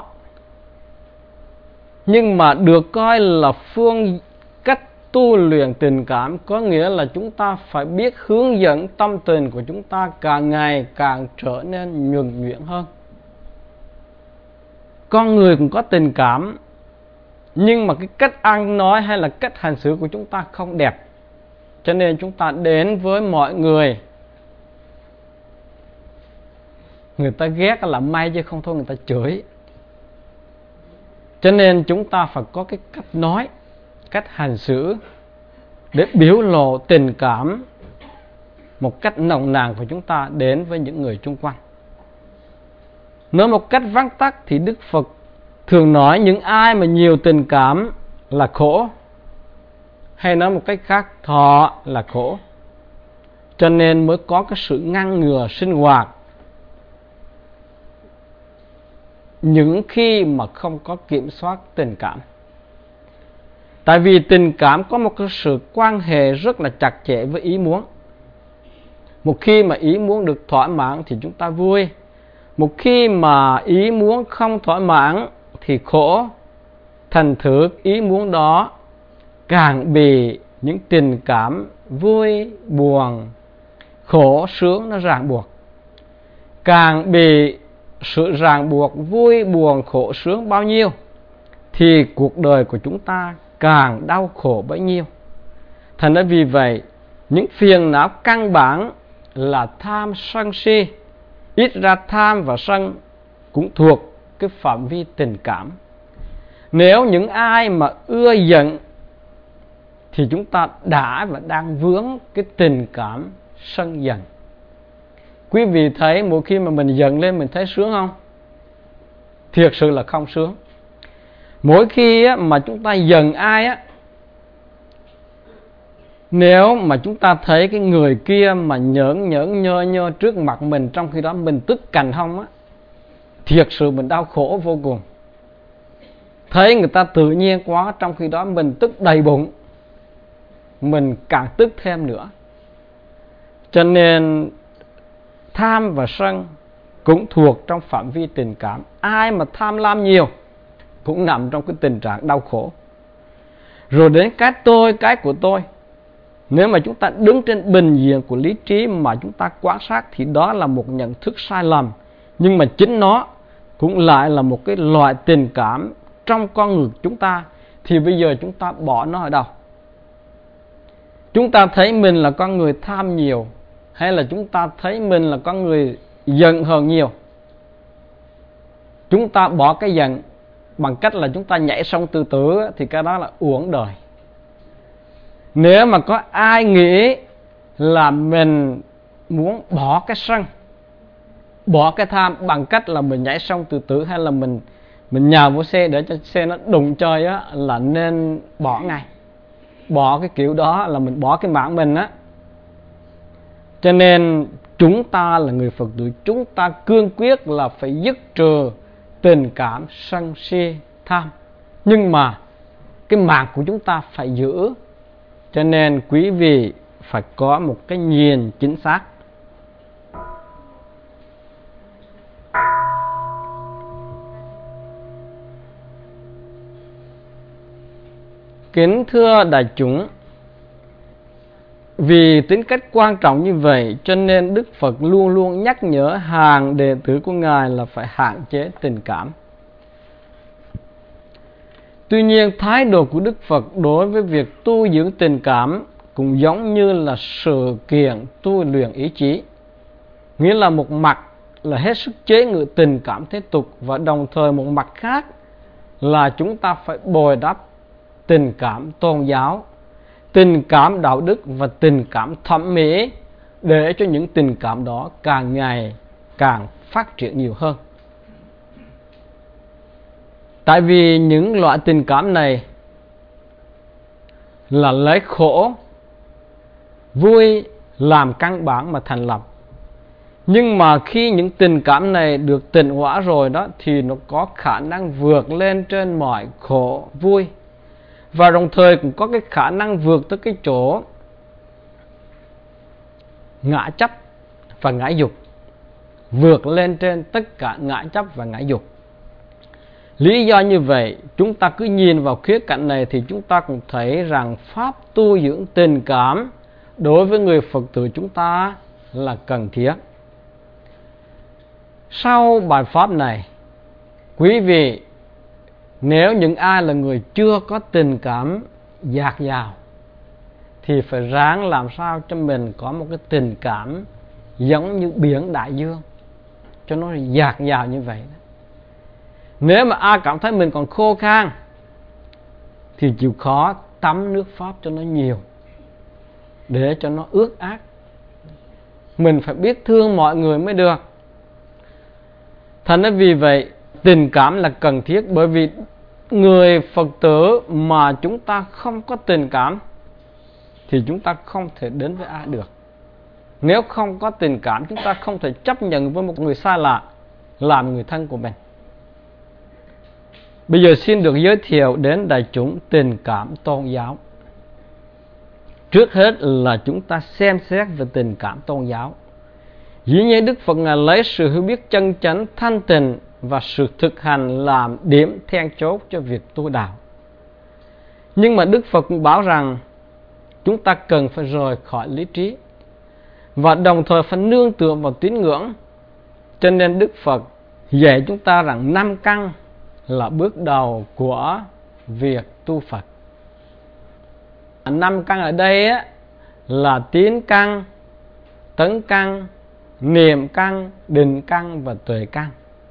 nhưng mà được coi là phương cách tu luyện tình cảm, có nghĩa là chúng ta phải biết hướng dẫn tâm tình của chúng ta càng ngày càng trở nên nhuần nhuyễn hơn. Con người cũng có tình cảm, nhưng mà cái cách ăn nói hay là cách hành xử của chúng ta không đẹp, cho nên chúng ta đến với mọi người, người ta ghét là may chứ không thôi người ta chửi. Cho nên chúng ta phải có cái cách nói, cách hành xử để biểu lộ tình cảm một cách nồng nàn của chúng ta đến với những người xung quanh. Nói một cách vắn tắt thì Đức Phật thường nói những ai mà nhiều tình cảm là khổ, hay nói một cách khác, thọ là khổ. Cho nên mới có cái sự ngăn ngừa sinh hoạt những khi mà không có kiểm soát tình cảm. Tại vì tình cảm có một cái sự quan hệ rất là chặt chẽ với ý muốn. Một khi mà ý muốn được thỏa mãn thì chúng ta vui. Một khi mà ý muốn không thỏa mãn thì khổ. Thành thử ý muốn đó càng bị những tình cảm vui, buồn, khổ, sướng nó ràng buộc. Càng bị sự ràng buộc vui, buồn, khổ, sướng bao nhiêu thì cuộc đời của chúng ta càng đau khổ bấy nhiêu. Thành ra vì vậy, những phiền não căn bản là tham, sân, si. Ít ra tham và sân cũng thuộc cái phạm vi tình cảm. Nếu những ai mà ưa giận thì chúng ta đã và đang vướng cái tình cảm sân giận. Quý vị thấy mỗi khi mà mình giận lên mình thấy sướng không? Thiệt sự là không sướng. Mỗi khi á, mà chúng ta giận ai á, nếu mà chúng ta thấy cái người kia mà nhỡn nhỡn nhơ nhơ trước mặt mình, trong khi đó mình tức cành hông á, thiệt sự mình đau khổ vô cùng. Thấy người ta tự nhiên quá, trong khi đó mình tức đầy bụng, mình càng tức thêm nữa. Cho nên tham và sân cũng thuộc trong phạm vi tình cảm. Ai mà tham lam nhiều cũng nằm trong cái tình trạng đau khổ. Rồi đến cái tôi, cái của tôi. Nếu mà chúng ta đứng trên bình diện của lý trí mà chúng ta quan sát thì đó là một nhận thức sai lầm. Nhưng mà chính nó cũng lại là một cái loại tình cảm trong con người chúng ta. Thì bây giờ chúng ta bỏ nó ở đâu? Chúng ta thấy mình là con người tham nhiều, hay là chúng ta thấy mình là con người giận hờn nhiều? Chúng ta bỏ cái giận bằng cách là chúng ta nhảy sông tự tử thì cái đó là uổng đời. Nếu mà có ai nghĩ là mình muốn bỏ cái sân, bỏ cái tham bằng cách là mình nhảy sông tự tử, hay là mình mình nhào vô xe để cho xe nó đụng chơi á, là nên bỏ ngay. Bỏ cái kiểu đó là mình bỏ cái mạng mình á. Cho nên chúng ta là người Phật tử, chúng ta cương quyết là phải dứt trừ tình cảm sân si tham. Nhưng mà cái mạng của chúng ta phải giữ. Cho nên quý vị phải có một cái nhìn chính xác. Kính thưa đại chúng, vì tính cách quan trọng như vậy cho nên Đức Phật luôn luôn nhắc nhở hàng đệ tử của Ngài là phải hạn chế tình cảm. Tuy nhiên, thái độ của Đức Phật đối với việc tu dưỡng tình cảm cũng giống như là sự kiện tu luyện ý chí. Nghĩa là một mặt là hết sức chế ngự tình cảm thế tục, và đồng thời một mặt khác là chúng ta phải bồi đắp tình cảm tôn giáo, tình cảm đạo đức và tình cảm thẩm mỹ, để cho những tình cảm đó càng ngày càng phát triển nhiều hơn. Tại vì những loại tình cảm này là lấy khổ, vui làm căn bản mà thành lập. Nhưng mà khi những tình cảm này được tịnh hóa rồi đó, thì nó có khả năng vượt lên trên mọi khổ, vui. Và đồng thời cũng có cái khả năng vượt tới cái chỗ ngã chấp và ngã dục, vượt lên trên tất cả ngã chấp và ngã dục. Lý do như vậy, chúng ta cứ nhìn vào khía cạnh này thì chúng ta cũng thấy rằng pháp tu dưỡng tình cảm đối với người Phật tử chúng ta là cần thiết. Sau bài pháp này, quý vị, nếu những ai là người chưa có tình cảm dạt dào thì phải ráng làm sao cho mình có một cái tình cảm giống như biển đại dương, cho nó dạt dào như vậy. Nếu mà ai cảm thấy mình còn khô khan thì chịu khó tắm nước pháp cho nó nhiều, để cho nó ướt át. Mình phải biết thương mọi người mới được. Thành ra vì vậy, tình cảm là cần thiết, bởi vì người Phật tử mà chúng ta không có tình cảm thì chúng ta không thể đến với ai được. Nếu không có tình cảm, chúng ta không thể chấp nhận với một người xa lạ làm người thân của mình. Bây giờ xin được giới thiệu đến đại chúng tình cảm tôn giáo. Trước hết là chúng ta xem xét về tình cảm tôn giáo. Dĩ nhiên Đức Phật Ngài lấy sự hiểu biết chân chánh, thanh tịnh và sự thực hành làm điểm then chốt cho việc tu đạo. Nhưng mà Đức Phật cũng bảo rằng chúng ta cần phải rời khỏi lý trí, và đồng thời phải nương tựa vào tín ngưỡng. Cho nên Đức Phật dạy chúng ta rằng năm căn là bước đầu của việc tu Phật. Năm căn ở đây á, là tín căn, tấn căn, niệm căn, định căn và tuệ căn.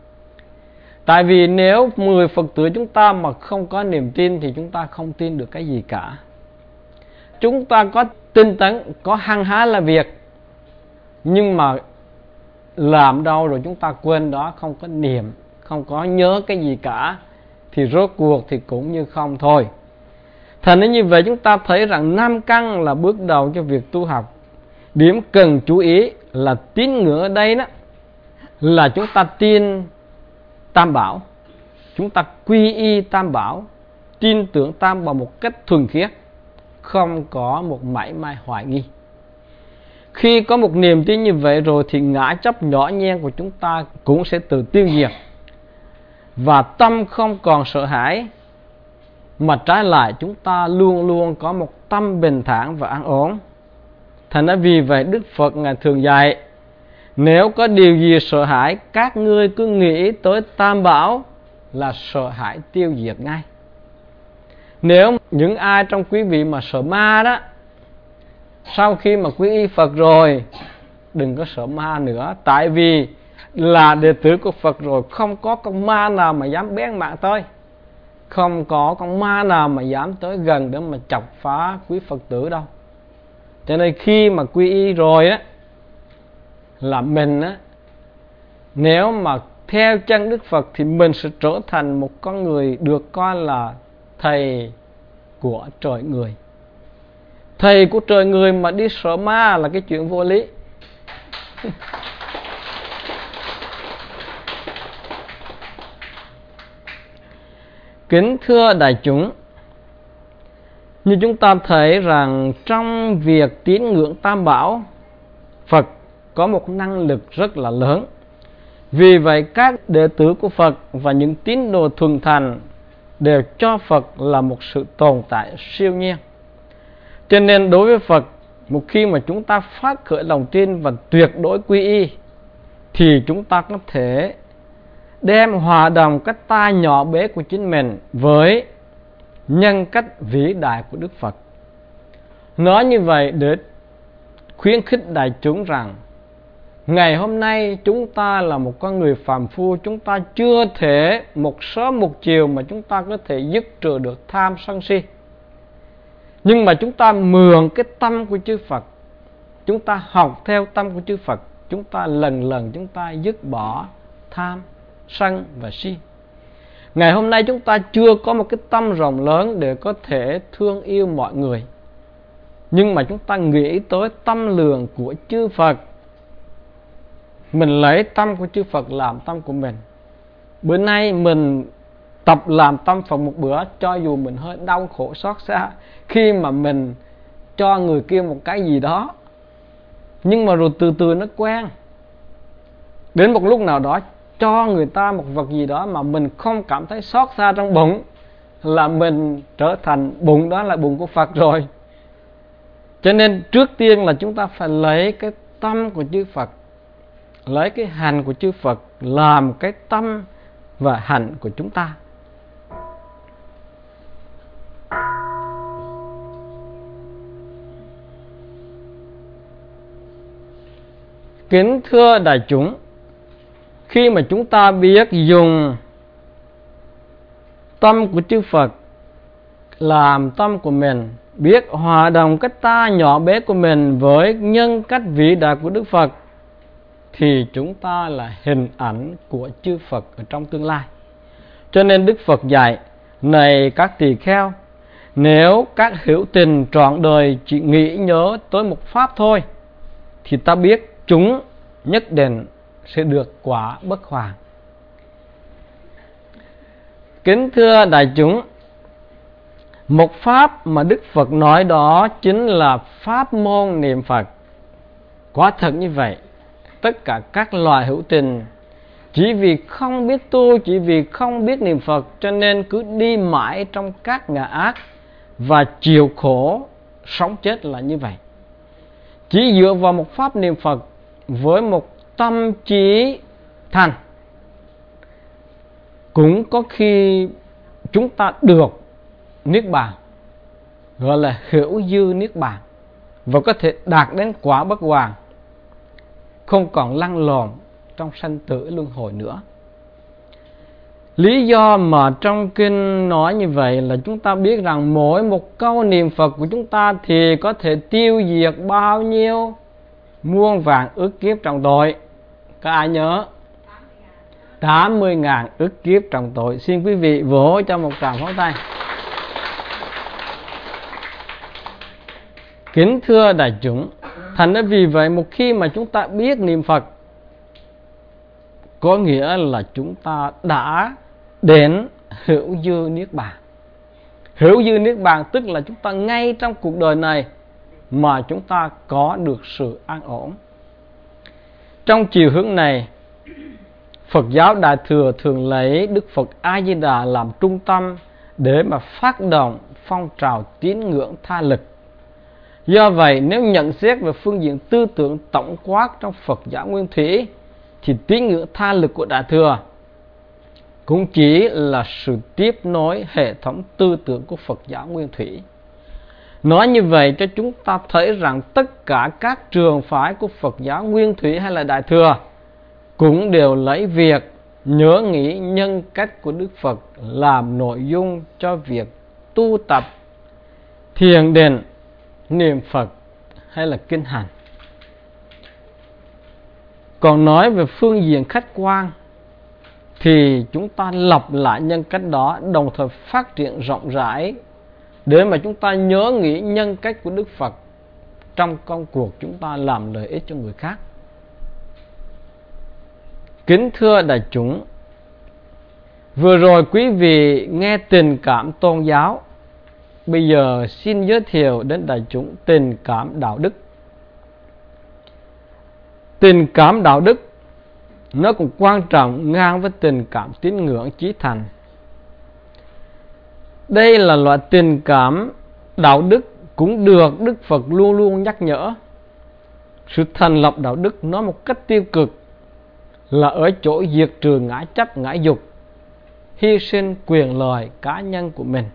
Tại vì nếu mười Phật tử chúng ta mà không có niềm tin thì chúng ta không tin được cái gì cả. Chúng ta có tinh tấn, có hăng hái là việc, nhưng mà làm đâu rồi chúng ta quên đó, không có niệm, không có nhớ cái gì cả, thì rốt cuộc thì cũng như không thôi. Thành nên như vậy chúng ta thấy rằng năm căn là bước đầu cho việc tu học. Điểm cần chú ý là tín ngưỡng ở đây đó là chúng ta tin Tam Bảo, chúng ta quy y Tam Bảo, tin tưởng Tam Bảo một cách thuần khiết, không có một mảy may hoài nghi. Khi có một niềm tin như vậy rồi thì ngã chấp nhỏ nhen của chúng ta cũng sẽ tự tiêu diệt, và tâm không còn sợ hãi, mà trái lại chúng ta luôn luôn có một tâm bình thản và an ổn. Thành ra vì vậy Đức Phật Ngài thường dạy, nếu có điều gì sợ hãi, các ngươi cứ nghĩ tới Tam Bảo là sợ hãi tiêu diệt ngay. Nếu những ai trong quý vị mà sợ ma đó, sau khi mà quy y Phật rồi, đừng có sợ ma nữa. Tại vì là đệ tử của Phật rồi, không có con ma nào mà dám bén mạng tới, không có con ma nào mà dám tới gần để mà chọc phá quý Phật tử đâu. Cho nên khi mà quy y rồi á, là mình á, nếu mà theo chân Đức Phật thì mình sẽ trở thành một con người được coi là thầy của trời người. Thầy của trời người mà đi sợ ma là cái chuyện vô lý. Kính thưa đại chúng, Như chúng ta thấy rằng trong việc tín ngưỡng Tam Bảo, Phật có một năng lực rất là lớn. Vì vậy các đệ tử của Phật và những tín đồ thuần thành đều cho Phật là một sự tồn tại siêu nhiên. Cho nên đối với Phật, một khi mà chúng ta phát khởi lòng tin và tuyệt đối quy y, thì chúng ta có thể đem hòa đồng cái ta nhỏ bé của chính mình với nhân cách vĩ đại của Đức Phật. Nói như vậy để khuyến khích đại chúng rằng ngày hôm nay chúng ta là một con người phàm phu, chúng ta chưa thể một sớm một chiều mà chúng ta có thể dứt trừ được tham sân si. Nhưng mà chúng ta mượn cái tâm của chư Phật, chúng ta học theo tâm của chư Phật, chúng ta lần lần chúng ta dứt bỏ tham, sân và si. Ngày hôm nay chúng ta chưa có một cái tâm rộng lớn để có thể thương yêu mọi người, nhưng mà chúng ta nghĩ tới tâm lượng của chư Phật. Mình lấy tâm của chư Phật làm tâm của mình. Bữa nay mình tập làm tâm Phật một bữa, cho dù mình hơi đau khổ xót xa khi mà mình cho người kia một cái gì đó, nhưng mà rồi từ từ nó quen. Đến một lúc nào đó cho người ta một vật gì đó mà mình không cảm thấy xót xa trong bụng, là mình trở thành bụng đó là bụng của Phật rồi. Cho nên trước tiên là chúng ta phải lấy cái tâm của chư Phật, lấy cái hành của chư Phật làm cái tâm và hành của chúng ta. Kính thưa đại chúng, khi mà chúng ta biết dùng tâm của chư Phật làm tâm của mình, biết hòa đồng cái ta nhỏ bé của mình với nhân cách vĩ đại của Đức Phật, thì chúng ta là hình ảnh của chư Phật ở trong tương lai. Cho nên Đức Phật dạy: này các tỳ kheo, nếu các hữu tình trọn đời chỉ nghĩ nhớ tới một pháp thôi, thì ta biết chúng nhất định sẽ được quả bất hoàn. Kính thưa đại chúng, một pháp mà Đức Phật nói đó chính là pháp môn niệm Phật. Quả thật như vậy, tất cả các loài hữu tình chỉ vì không biết tu, chỉ vì không biết niệm Phật, cho nên cứ đi mãi trong các ngã ác và chịu khổ sống chết là như vậy. Chỉ dựa vào một pháp niệm Phật với một tâm trí thành, cũng có khi chúng ta được niết bàn, gọi là hữu dư niết bàn, và có thể đạt đến quả bất hoàn, không còn lăn lộn trong sanh tử luân hồi nữa. Lý do mà trong kinh nói như vậy là chúng ta biết rằng mỗi một câu niệm Phật của chúng ta thì có thể tiêu diệt bao nhiêu muôn vạn ức kiếp trọng tội. Các ai nhớ? tám mươi ngàn ức kiếp trọng tội. Xin quý vị vỗ cho một tràng pháo tay. Kính thưa đại chúng, thành ra vì vậy một khi mà chúng ta biết niệm Phật, có nghĩa là chúng ta đã đến hữu dư niết bàn. Hữu dư niết bàn tức là chúng ta ngay trong cuộc đời này mà chúng ta có được sự an ổn. Trong chiều hướng này, Phật giáo Đại Thừa thường lấy Đức Phật A Di Đà làm trung tâm để mà phát động phong trào tín ngưỡng tha lực. Do vậy, nếu nhận xét về phương diện tư tưởng tổng quát trong Phật giáo Nguyên Thủy, thì tín ngưỡng tha lực của Đại Thừa cũng chỉ là sự tiếp nối hệ thống tư tưởng của Phật giáo Nguyên Thủy. Nói như vậy cho chúng ta thấy rằng tất cả các trường phái của Phật giáo Nguyên Thủy hay là Đại Thừa cũng đều lấy việc nhớ nghĩ nhân cách của Đức Phật làm nội dung cho việc tu tập thiền định, niệm Phật hay là kinh hành. Còn nói về phương diện khách quan thì chúng ta lặp lại nhân cách đó, đồng thời phát triển rộng rãi để mà chúng ta nhớ nghĩ nhân cách của Đức Phật trong công cuộc chúng ta làm lợi ích cho người khác. Kính thưa đại chúng, vừa rồi quý vị nghe tình cảm tôn giáo, bây giờ xin giới thiệu đến đại chúng tình cảm đạo đức. Tình cảm đạo đức nó cũng quan trọng ngang với tình cảm tín ngưỡng chí thành. Đây là loại tình cảm đạo đức cũng được Đức Phật luôn luôn nhắc nhở. Sự thành lập đạo đức nói một cách tiêu cực là ở chỗ diệt trừ ngã chấp ngã dục, hy sinh quyền lợi cá nhân của mình.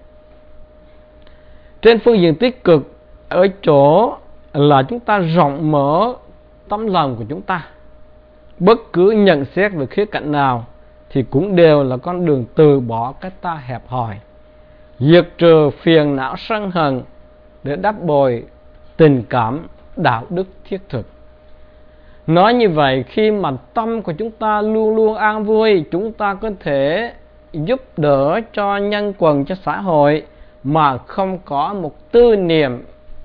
Trên phương diện tích cực ở chỗ là chúng ta rộng mở tấm lòng của chúng ta. Bất cứ nhận xét về khía cạnh nào thì cũng đều là con đường từ bỏ cái ta hẹp hòi, diệt trừ phiền não sân hận để đắp bồi tình cảm đạo đức thiết thực. Nói như vậy, khi mà tâm của chúng ta luôn luôn an vui, chúng ta có thể giúp đỡ cho nhân quần, cho xã hội mà không có một tư niệm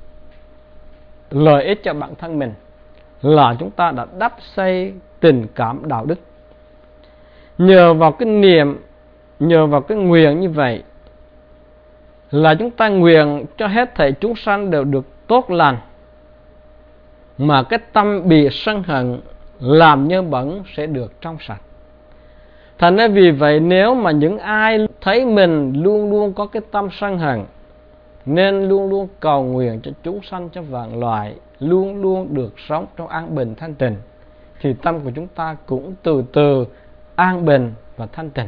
lợi ích cho bản thân mình, là chúng ta đã đắp xây tình cảm đạo đức. Nhờ vào cái niệm, nhờ vào cái nguyện như vậy là chúng ta nguyện cho hết thảy chúng sanh đều được tốt lành, mà cái tâm bị sân hận làm nhơ bẩn sẽ được trong sạch. Thành ra vì vậy, nếu mà những ai thấy mình luôn luôn có cái tâm sân hận, nên luôn luôn cầu nguyện cho chúng sanh, cho vạn loài luôn luôn được sống trong an bình thanh tịnh, thì tâm của chúng ta cũng từ từ an bình và thanh tịnh.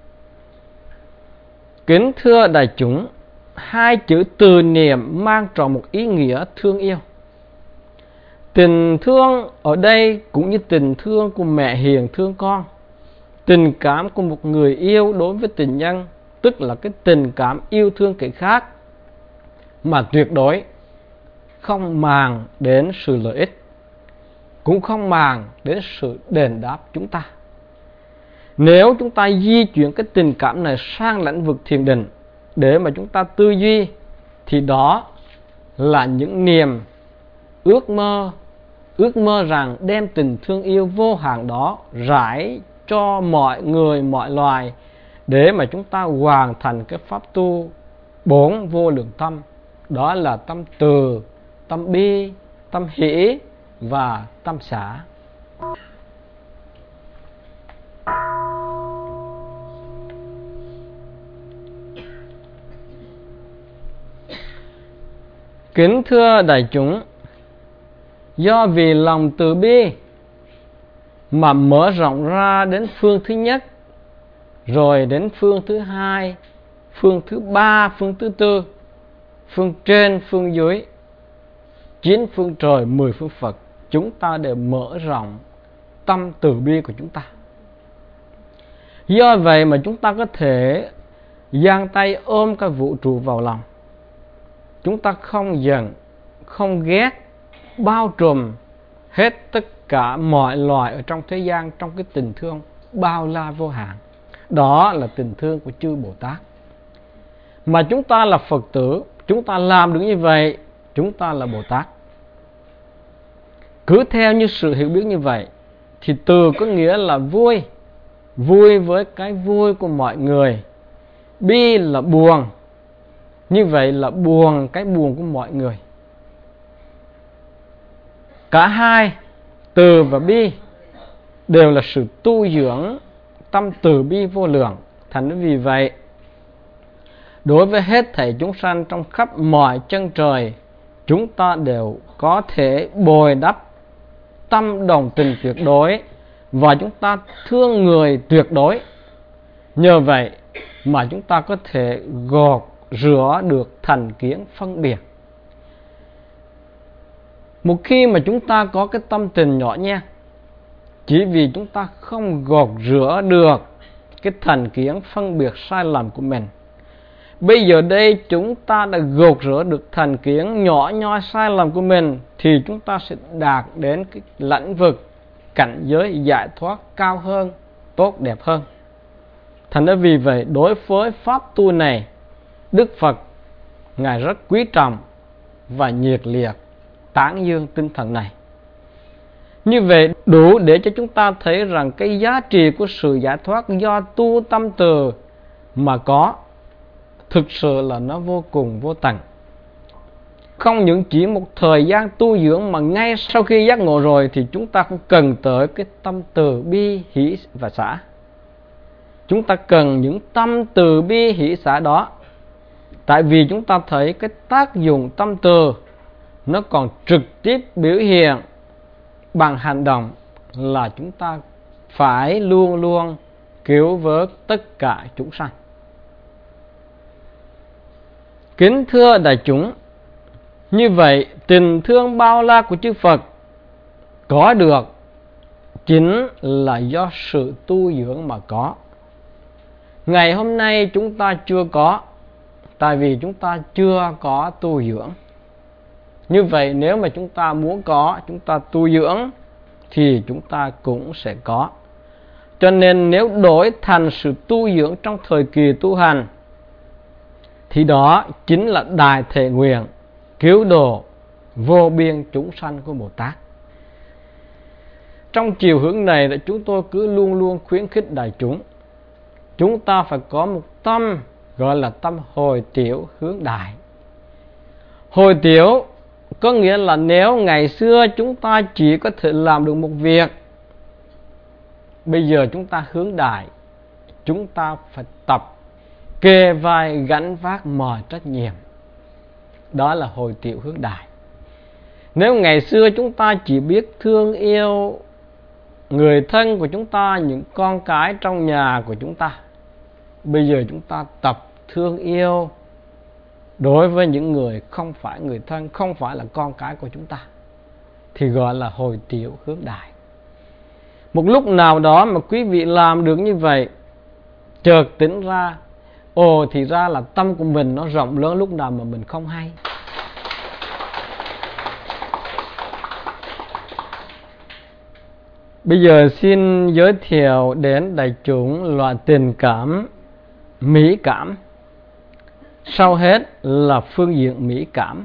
Kính thưa đại chúng, hai chữ từ niệm mang trọn một ý nghĩa thương yêu. Tình thương ở đây cũng như tình thương của mẹ hiền thương con. Tình cảm của một người yêu đối với tình nhân, tức là cái tình cảm yêu thương kẻ khác mà tuyệt đối không màng đến sự lợi ích, cũng không màng đến sự đền đáp chúng ta. Nếu chúng ta di chuyển cái tình cảm này sang lĩnh vực thiền định để mà chúng ta tư duy, thì đó là những niềm ước mơ, ước mơ rằng đem tình thương yêu vô hạn đó rải cho mọi người, mọi loài, để mà chúng ta hoàn thành cái pháp tu bốn vô lượng tâm. Đó là tâm từ, tâm bi, tâm hỷ và tâm xả. Kính thưa đại chúng, do vì lòng từ bi mà mở rộng ra đến phương thứ nhất, rồi đến phương thứ hai, phương thứ ba, phương thứ tư, phương trên, phương dưới, chín phương trời, mười phương Phật, chúng ta đều mở rộng tâm từ bi của chúng ta. Do vậy mà chúng ta có thể giang tay ôm cả vũ trụ vào lòng. Chúng ta không giận, không ghét, bao trùm hết tất cả mọi loài ở trong thế gian trong cái tình thương bao la vô hạn. Đó là tình thương của chư Bồ Tát. Mà chúng ta là Phật tử, chúng ta làm được như vậy, chúng ta là Bồ Tát. Cứ theo như sự hiểu biết như vậy, thì từ có nghĩa là vui, vui với cái vui của mọi người. Bi là buồn, như vậy là buồn cái buồn của mọi người. Cả hai, từ và bi, đều là sự tu dưỡng tâm từ bi vô lượng. Thành vì vậy, đối với hết thảy chúng sanh trong khắp mọi chân trời, chúng ta đều có thể bồi đắp tâm đồng tình tuyệt đối, và chúng ta thương người tuyệt đối. Nhờ vậy mà chúng ta có thể gột rửa được thành kiến phân biệt. Một khi mà chúng ta có cái tâm tình nhỏ nhen, chỉ vì chúng ta không gột rửa được cái thành kiến phân biệt sai lầm của mình. Bây giờ đây chúng ta đã gột rửa được thành kiến nhỏ nhoi sai lầm của mình, thì chúng ta sẽ đạt đến cái lĩnh vực cảnh giới giải thoát cao hơn, tốt đẹp hơn. Thành ra vì vậy, đối với pháp tu này, Đức Phật Ngài rất quý trọng và nhiệt liệt tán dương tinh thần này. Như vậy đủ để cho chúng ta thấy rằng cái giá trị của sự giải thoát do tu tâm từ mà có thực sự là nó vô cùng vô tận. Không những chỉ một thời gian tu dưỡng mà ngay sau khi giác ngộ rồi thì chúng ta cũng cần tới cái tâm từ bi hỷ và xả. Chúng ta cần những tâm từ bi hỷ xả đó. Tại vì chúng ta thấy cái tác dụng tâm từ nó còn trực tiếp biểu hiện bằng hành động là chúng ta phải luôn luôn cứu vớt tất cả chúng sanh. Kính thưa đại chúng, như vậy tình thương bao la của chư Phật có được chính là do sự tu dưỡng mà có. Ngày hôm nay chúng ta chưa có, tại vì chúng ta chưa có tu dưỡng. Như vậy nếu mà chúng ta muốn có, chúng ta tu dưỡng thì chúng ta cũng sẽ có. Cho nên nếu đổi thành sự tu dưỡng trong thời kỳ tu hành thì đó chính là đại thể nguyện cứu độ vô biên chúng sanh của Bồ Tát. Trong chiều hướng này là chúng tôi cứ luôn luôn khuyến khích đại chúng, chúng ta phải có một tâm gọi là tâm hồi tiểu hướng đại. Hồi tiểu có nghĩa là nếu ngày xưa chúng ta chỉ có thể làm được một việc, bây giờ chúng ta hướng đại, chúng ta phải tập kề vai gánh vác mọi trách nhiệm. Đó là hồi tiểu hướng đại. Nếu ngày xưa chúng ta chỉ biết thương yêu người thân của chúng ta, những con cái trong nhà của chúng ta, bây giờ chúng ta tập thương yêu đối với những người không phải người thân, không phải là con cái của chúng ta, thì gọi là hồi tiểu hướng đại. Một lúc nào đó mà quý vị làm được như vậy, chợt tỉnh ra, ồ thì ra là tâm của mình nó rộng lớn lúc nào mà mình không hay. Bây giờ xin giới thiệu đến đại chúng loại tình cảm mỹ cảm. Sau hết là phương diện mỹ cảm.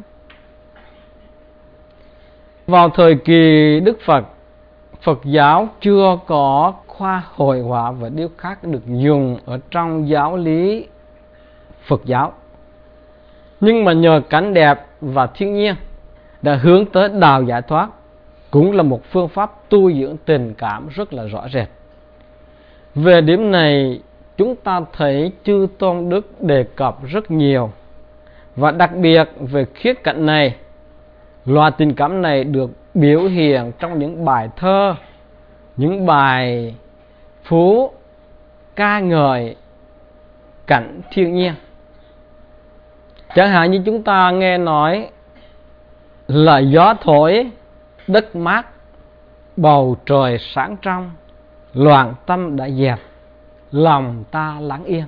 Vào thời kỳ Đức Phật, Phật giáo chưa có khoa hội họa và điêu khắc được dùng ở trong giáo lý Phật giáo. Nhưng mà nhờ cảnh đẹp và thiên nhiên đã hướng tới đạo giải thoát, cũng là một phương pháp tu dưỡng tình cảm rất là rõ rệt. Về điểm này, chúng ta thấy chư tôn đức đề cập rất nhiều, và đặc biệt về khía cạnh này, loại tình cảm này được biểu hiện trong những bài thơ, những bài phú ca ngợi cảnh thiên nhiên. Chẳng hạn như chúng ta nghe nói là gió thổi, đất mát, bầu trời sáng trong, loạn tâm đã dẹp, lòng ta lắng yên.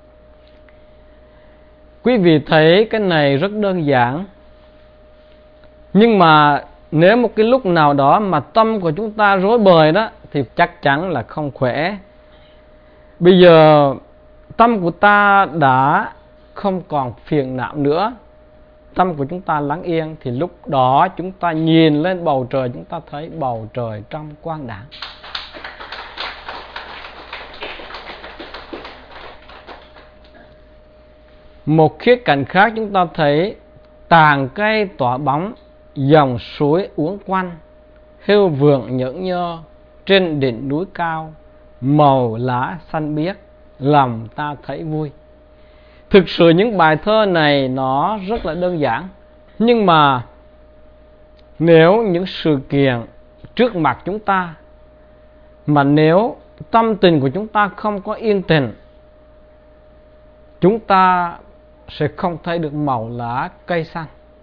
Quý vị thấy cái này rất đơn giản, nhưng mà nếu một cái lúc nào đó mà tâm của chúng ta rối bời đó thì chắc chắn là không khỏe. Bây giờ tâm của ta đã không còn phiền não nữa, tâm của chúng ta lắng yên, thì lúc đó chúng ta nhìn lên bầu trời, chúng ta thấy bầu trời trong quang đãng. Một khía cạnh khác chúng ta thấy tàn cây tỏa bóng, dòng suối uốn quanh, hêu vượng nhẫn nhơ trên đỉnh núi cao, màu lá xanh biếc, lòng ta thấy vui. Thực sự những bài thơ này nó rất là đơn giản, nhưng mà nếu những sự kiện trước mặt chúng ta, mà nếu tâm tình của chúng ta không có yên tĩnh, chúng ta sẽ không thấy được màu lá cây xanh,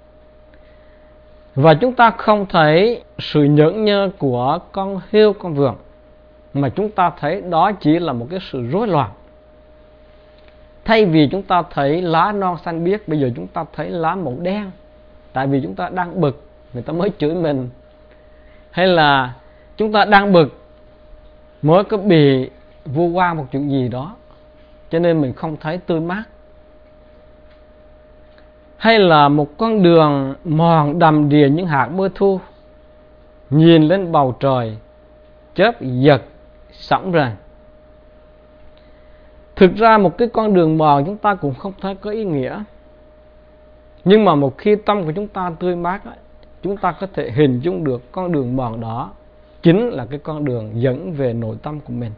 và chúng ta không thấy sự nhẫn nhơ của con hươu con vượn, mà chúng ta thấy đó chỉ là một cái sự rối loạn. Thay vì chúng ta thấy lá non xanh biếc, bây giờ chúng ta thấy lá màu đen, tại vì chúng ta đang bực, người ta mới chửi mình, hay là chúng ta đang bực mới có bị vu oan một chuyện gì đó, cho nên mình không thấy tươi mát. Hay là một con đường mòn đầm đìa những hạt mưa thu, nhìn lên bầu trời chớp giật sóng rền. Thực ra một cái con đường mòn chúng ta cũng không thấy có ý nghĩa. Nhưng mà một khi tâm của chúng ta tươi mát, chúng ta có thể hình dung được con đường mòn đó chính là cái con đường dẫn về nội tâm của mình.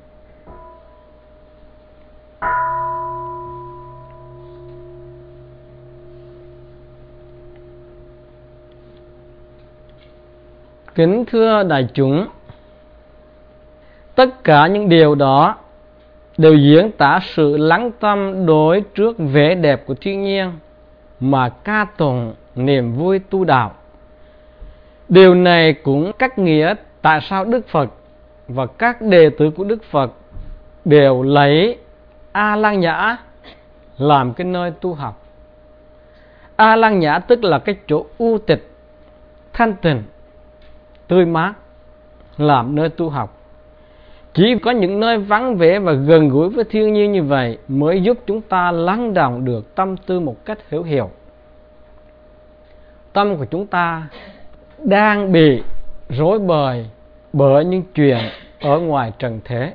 Kính thưa đại chúng, tất cả những điều đó đều diễn tả sự lắng tâm đối trước vẻ đẹp của thiên nhiên mà ca tụng niềm vui tu đạo. Điều này cũng cắt nghĩa tại sao Đức Phật và các đệ tử của Đức Phật đều lấy A Lăng Nhã làm cái nơi tu học. A Lăng Nhã tức là cái chỗ u tịch, thanh tịnh, tươi mát làm nơi tu học. Chỉ có những nơi vắng vẻ và gần gũi với thiên nhiên như vậy mới giúp chúng ta lắng đọng được tâm tư một cách hữu hiệu. Tâm của chúng ta đang bị rối bời bởi những chuyện ở ngoài trần thế.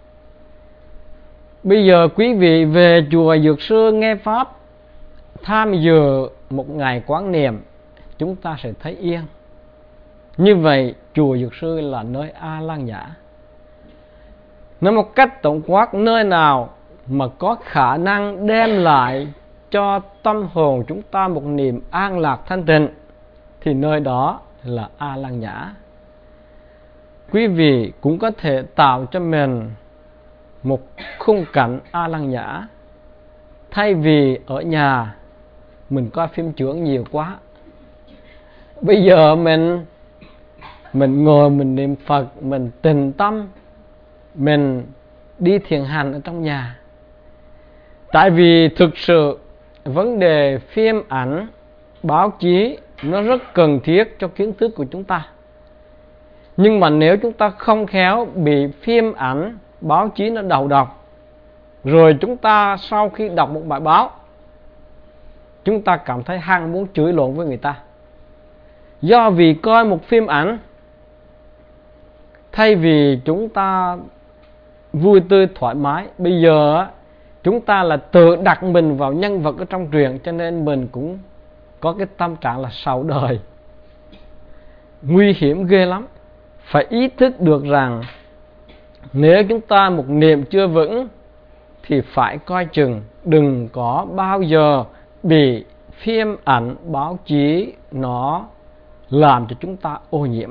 Bây giờ quý vị về chùa Dược Sư nghe Pháp, tham dự một ngày quán niệm, chúng ta sẽ thấy yên. Như vậy chùa Dược Sư là nơi A Lăng Nhã. Nói một cách tổng quát, nơi nào mà có khả năng đem lại cho tâm hồn chúng ta một niềm an lạc thanh tịnh thì nơi đó là A Lăng Nhã. Quý vị cũng có thể tạo cho mình một khung cảnh A Lăng Nhã. Thay vì ở nhà mình coi phim chưởng nhiều quá, bây giờ mình mình ngồi mình niệm Phật, mình tĩnh tâm, mình đi thiền hành ở trong nhà. Tại vì thực sự vấn đề phim ảnh, báo chí nó rất cần thiết cho kiến thức của chúng ta. Nhưng mà nếu chúng ta không khéo bị phim ảnh, báo chí nó đầu độc, rồi chúng ta sau khi đọc một bài báo, chúng ta cảm thấy hăng muốn chửi lộn với người ta. Do vì coi một phim ảnh, thay vì chúng ta vui tươi thoải mái, bây giờ chúng ta là tự đặt mình vào nhân vật ở trong truyện, cho nên mình cũng có cái tâm trạng là sầu đời. Nguy hiểm ghê lắm. Phải ý thức được rằng nếu chúng ta một niệm chưa vững thì phải coi chừng, đừng có bao giờ bị phim ảnh, báo chí nó làm cho chúng ta ô nhiễm.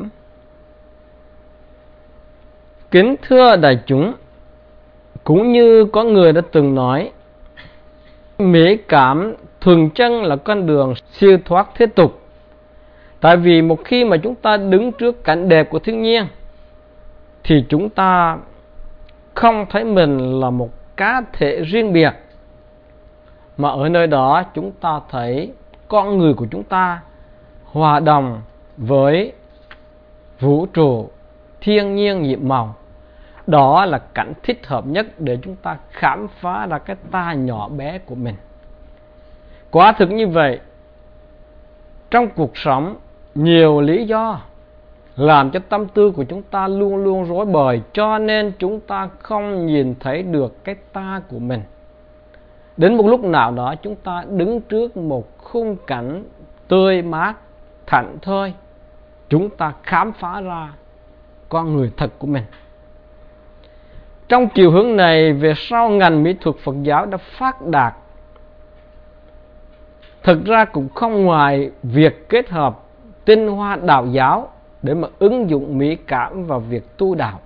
Kính thưa đại chúng, cũng như có người đã từng nói, mỹ cảm thuần chân là con đường siêu thoát thế tục. Tại vì một khi mà chúng ta đứng trước cảnh đẹp của thiên nhiên thì chúng ta không thấy mình là một cá thể riêng biệt, mà ở nơi đó chúng ta thấy con người của chúng ta hòa đồng với vũ trụ, thiên nhiên nhiệm màu. Đó là cảnh thích hợp nhất để chúng ta khám phá ra cái ta nhỏ bé của mình. Quả thực như vậy, trong cuộc sống nhiều lý do làm cho tâm tư của chúng ta luôn luôn rối bời, cho nên chúng ta không nhìn thấy được cái ta của mình. Đến một lúc nào đó chúng ta đứng trước một khung cảnh tươi mát, thảnh thơi, chúng ta khám phá ra con người thật của mình. Trong chiều hướng này, về sau ngành mỹ thuật Phật giáo đã phát đạt. Thực ra cũng không ngoài việc kết hợp tinh hoa đạo giáo để mà ứng dụng mỹ cảm vào việc tu đạo.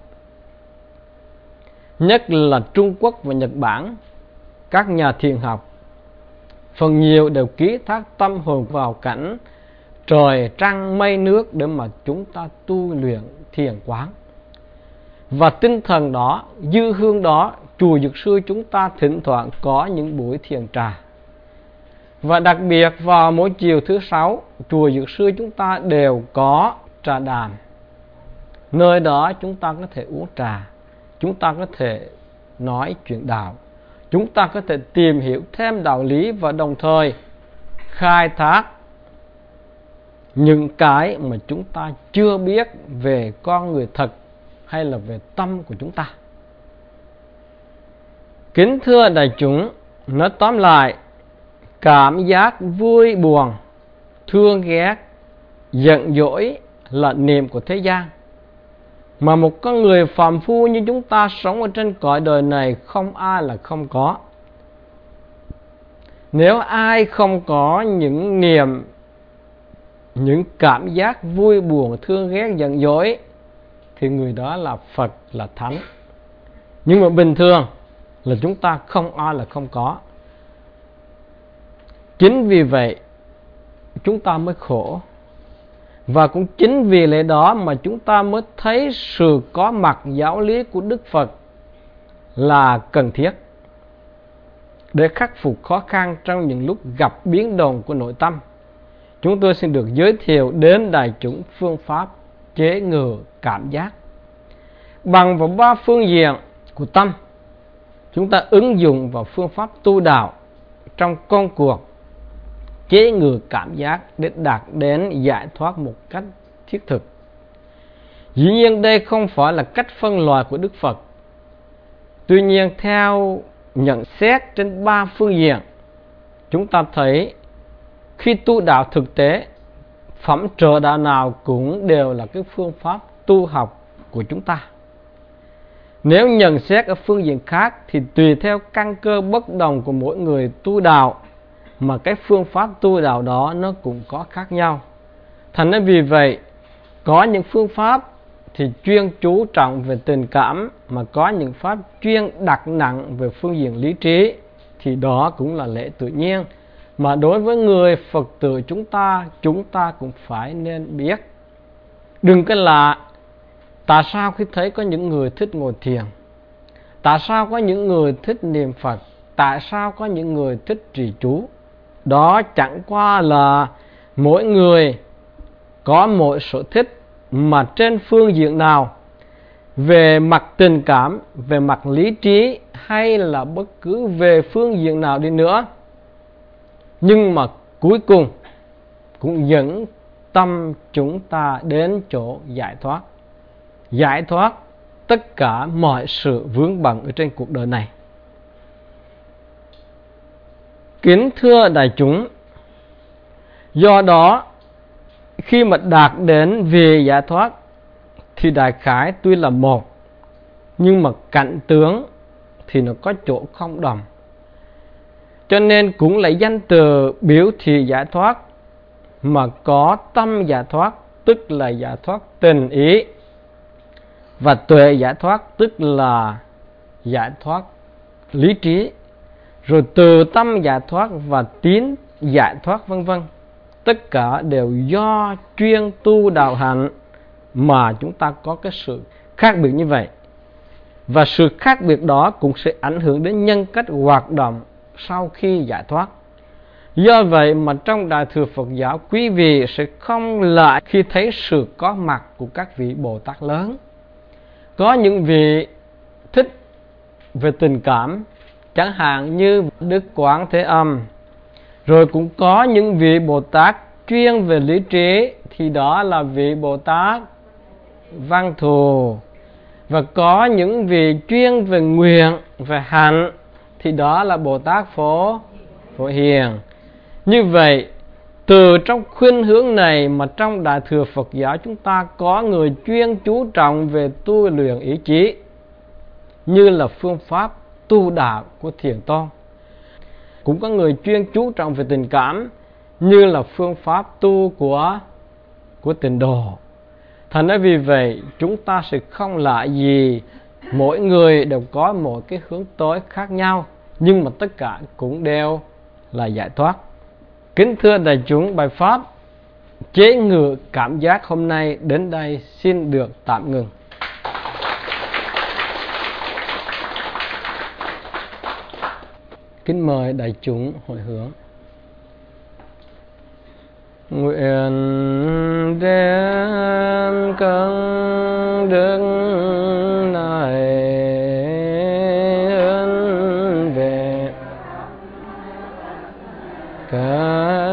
Nhất là Trung Quốc và Nhật Bản, các nhà thiền học phần nhiều đều ký thác tâm hồn vào cảnh trời trăng mây nước để mà chúng ta tu luyện thiền quán. Và tinh thần đó, dư hương đó, chùa Dược Sư chúng ta thỉnh thoảng có những buổi thiền trà. Và đặc biệt vào mỗi chiều thứ sáu, chùa Dược Sư chúng ta đều có trà đàm. Nơi đó chúng ta có thể uống trà, chúng ta có thể nói chuyện đạo, chúng ta có thể tìm hiểu thêm đạo lý và đồng thời khai thác những cái mà chúng ta chưa biết về con người thật hay là về tâm của chúng ta. Kính thưa đại chúng, nói tóm lại, cảm giác vui buồn, thương ghét, giận dỗi là niềm của thế gian, mà một con người phàm phu như chúng ta sống ở trên cõi đời này không ai là không có. Nếu ai không có những niềm, những cảm giác vui buồn, thương ghét, giận dỗi thì người đó là Phật, là Thánh. Nhưng mà bình thường là chúng ta không ai là không có. Chính vì vậy chúng ta mới khổ. Và cũng chính vì lẽ đó mà chúng ta mới thấy sự có mặt giáo lý của Đức Phật là cần thiết để khắc phục khó khăn trong những lúc gặp biến động của nội tâm. Chúng tôi xin được giới thiệu đến đại chúng phương pháp chế ngự cảm giác bằng vào ba phương diện của tâm. Chúng ta ứng dụng vào phương pháp tu đạo trong công cuộc chế ngự cảm giác để đạt đến giải thoát một cách thiết thực. Dĩ nhiên đây không phải là cách phân loại của Đức Phật. Tuy nhiên theo nhận xét trên ba phương diện, chúng ta thấy khi tu đạo thực tế, phẩm trợ đạo nào cũng đều là cái phương pháp tu học của chúng ta. Nếu nhận xét ở phương diện khác thì tùy theo căn cơ bất đồng của mỗi người tu đạo mà cái phương pháp tu đạo đó nó cũng có khác nhau. Thành ra vì vậy, có những phương pháp thì chuyên chú trọng về tình cảm, mà có những pháp chuyên đặt nặng về phương diện lý trí, thì đó cũng là lẽ tự nhiên. Mà đối với người Phật tử chúng ta, chúng ta cũng phải nên biết. Đừng cái lạ, tại sao khi thấy có những người thích ngồi thiền? Tại sao có những người thích niệm Phật? Tại sao có những người thích trì chú? Đó chẳng qua là mỗi người có mỗi sở thích, mà trên phương diện nào, về mặt tình cảm, về mặt lý trí, hay là bất cứ về phương diện nào đi nữa, nhưng mà cuối cùng cũng dẫn tâm chúng ta đến chỗ giải thoát. Giải thoát tất cả mọi sự vướng bận ở trên cuộc đời này. Kính thưa đại chúng, do đó khi mà đạt đến về giải thoát thì đại khái tuy là một, nhưng mà cảnh tướng thì nó có chỗ không đồng. Cho nên cũng lấy danh từ biểu thị giải thoát mà có tâm giải thoát, tức là giải thoát tình ý, và tuệ giải thoát, tức là giải thoát lý trí, rồi từ tâm giải thoát và tín giải thoát vân vân. Tất cả đều do chuyên tu đạo hạnh mà chúng ta có cái sự khác biệt như vậy. Và sự khác biệt đó cũng sẽ ảnh hưởng đến nhân cách hoạt động sau khi giải thoát. Do vậy mà trong Đại thừa Phật giáo, quý vị sẽ không lại khi thấy sự có mặt của các vị Bồ Tát lớn. Có những vị thích về tình cảm, chẳng hạn như Đức Quán Thế Âm. Rồi cũng có những vị Bồ Tát chuyên về lý trí, thì đó là vị Bồ Tát Văn Thù. Và có những vị chuyên về nguyện, về hạnh, thì đó là Bồ Tát Phổ Phổ Hiền. Như vậy, từ trong khuynh hướng này mà trong Đại thừa Phật giáo chúng ta có người chuyên chú trọng về tu luyện ý chí, như là phương pháp tu đạo của Thiền Tôn. Cũng có người chuyên chú trọng về tình cảm, như là phương pháp tu của, của Tịnh Độ. Thành ra vì vậy, chúng ta sẽ không lạ gì, mỗi người đều có một cái hướng tới khác nhau, nhưng mà tất cả cũng đều là giải thoát. Kính thưa đại chúng, bài pháp chế ngự cảm giác hôm nay đến đây xin được tạm ngừng. Kính mời đại chúng hồi hướng. Nguyện đem công đức này ơn về các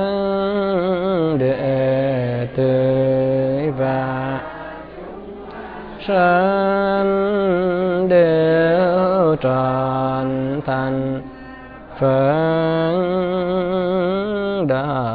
đệ tử và sanh đều trần thành Phật Đại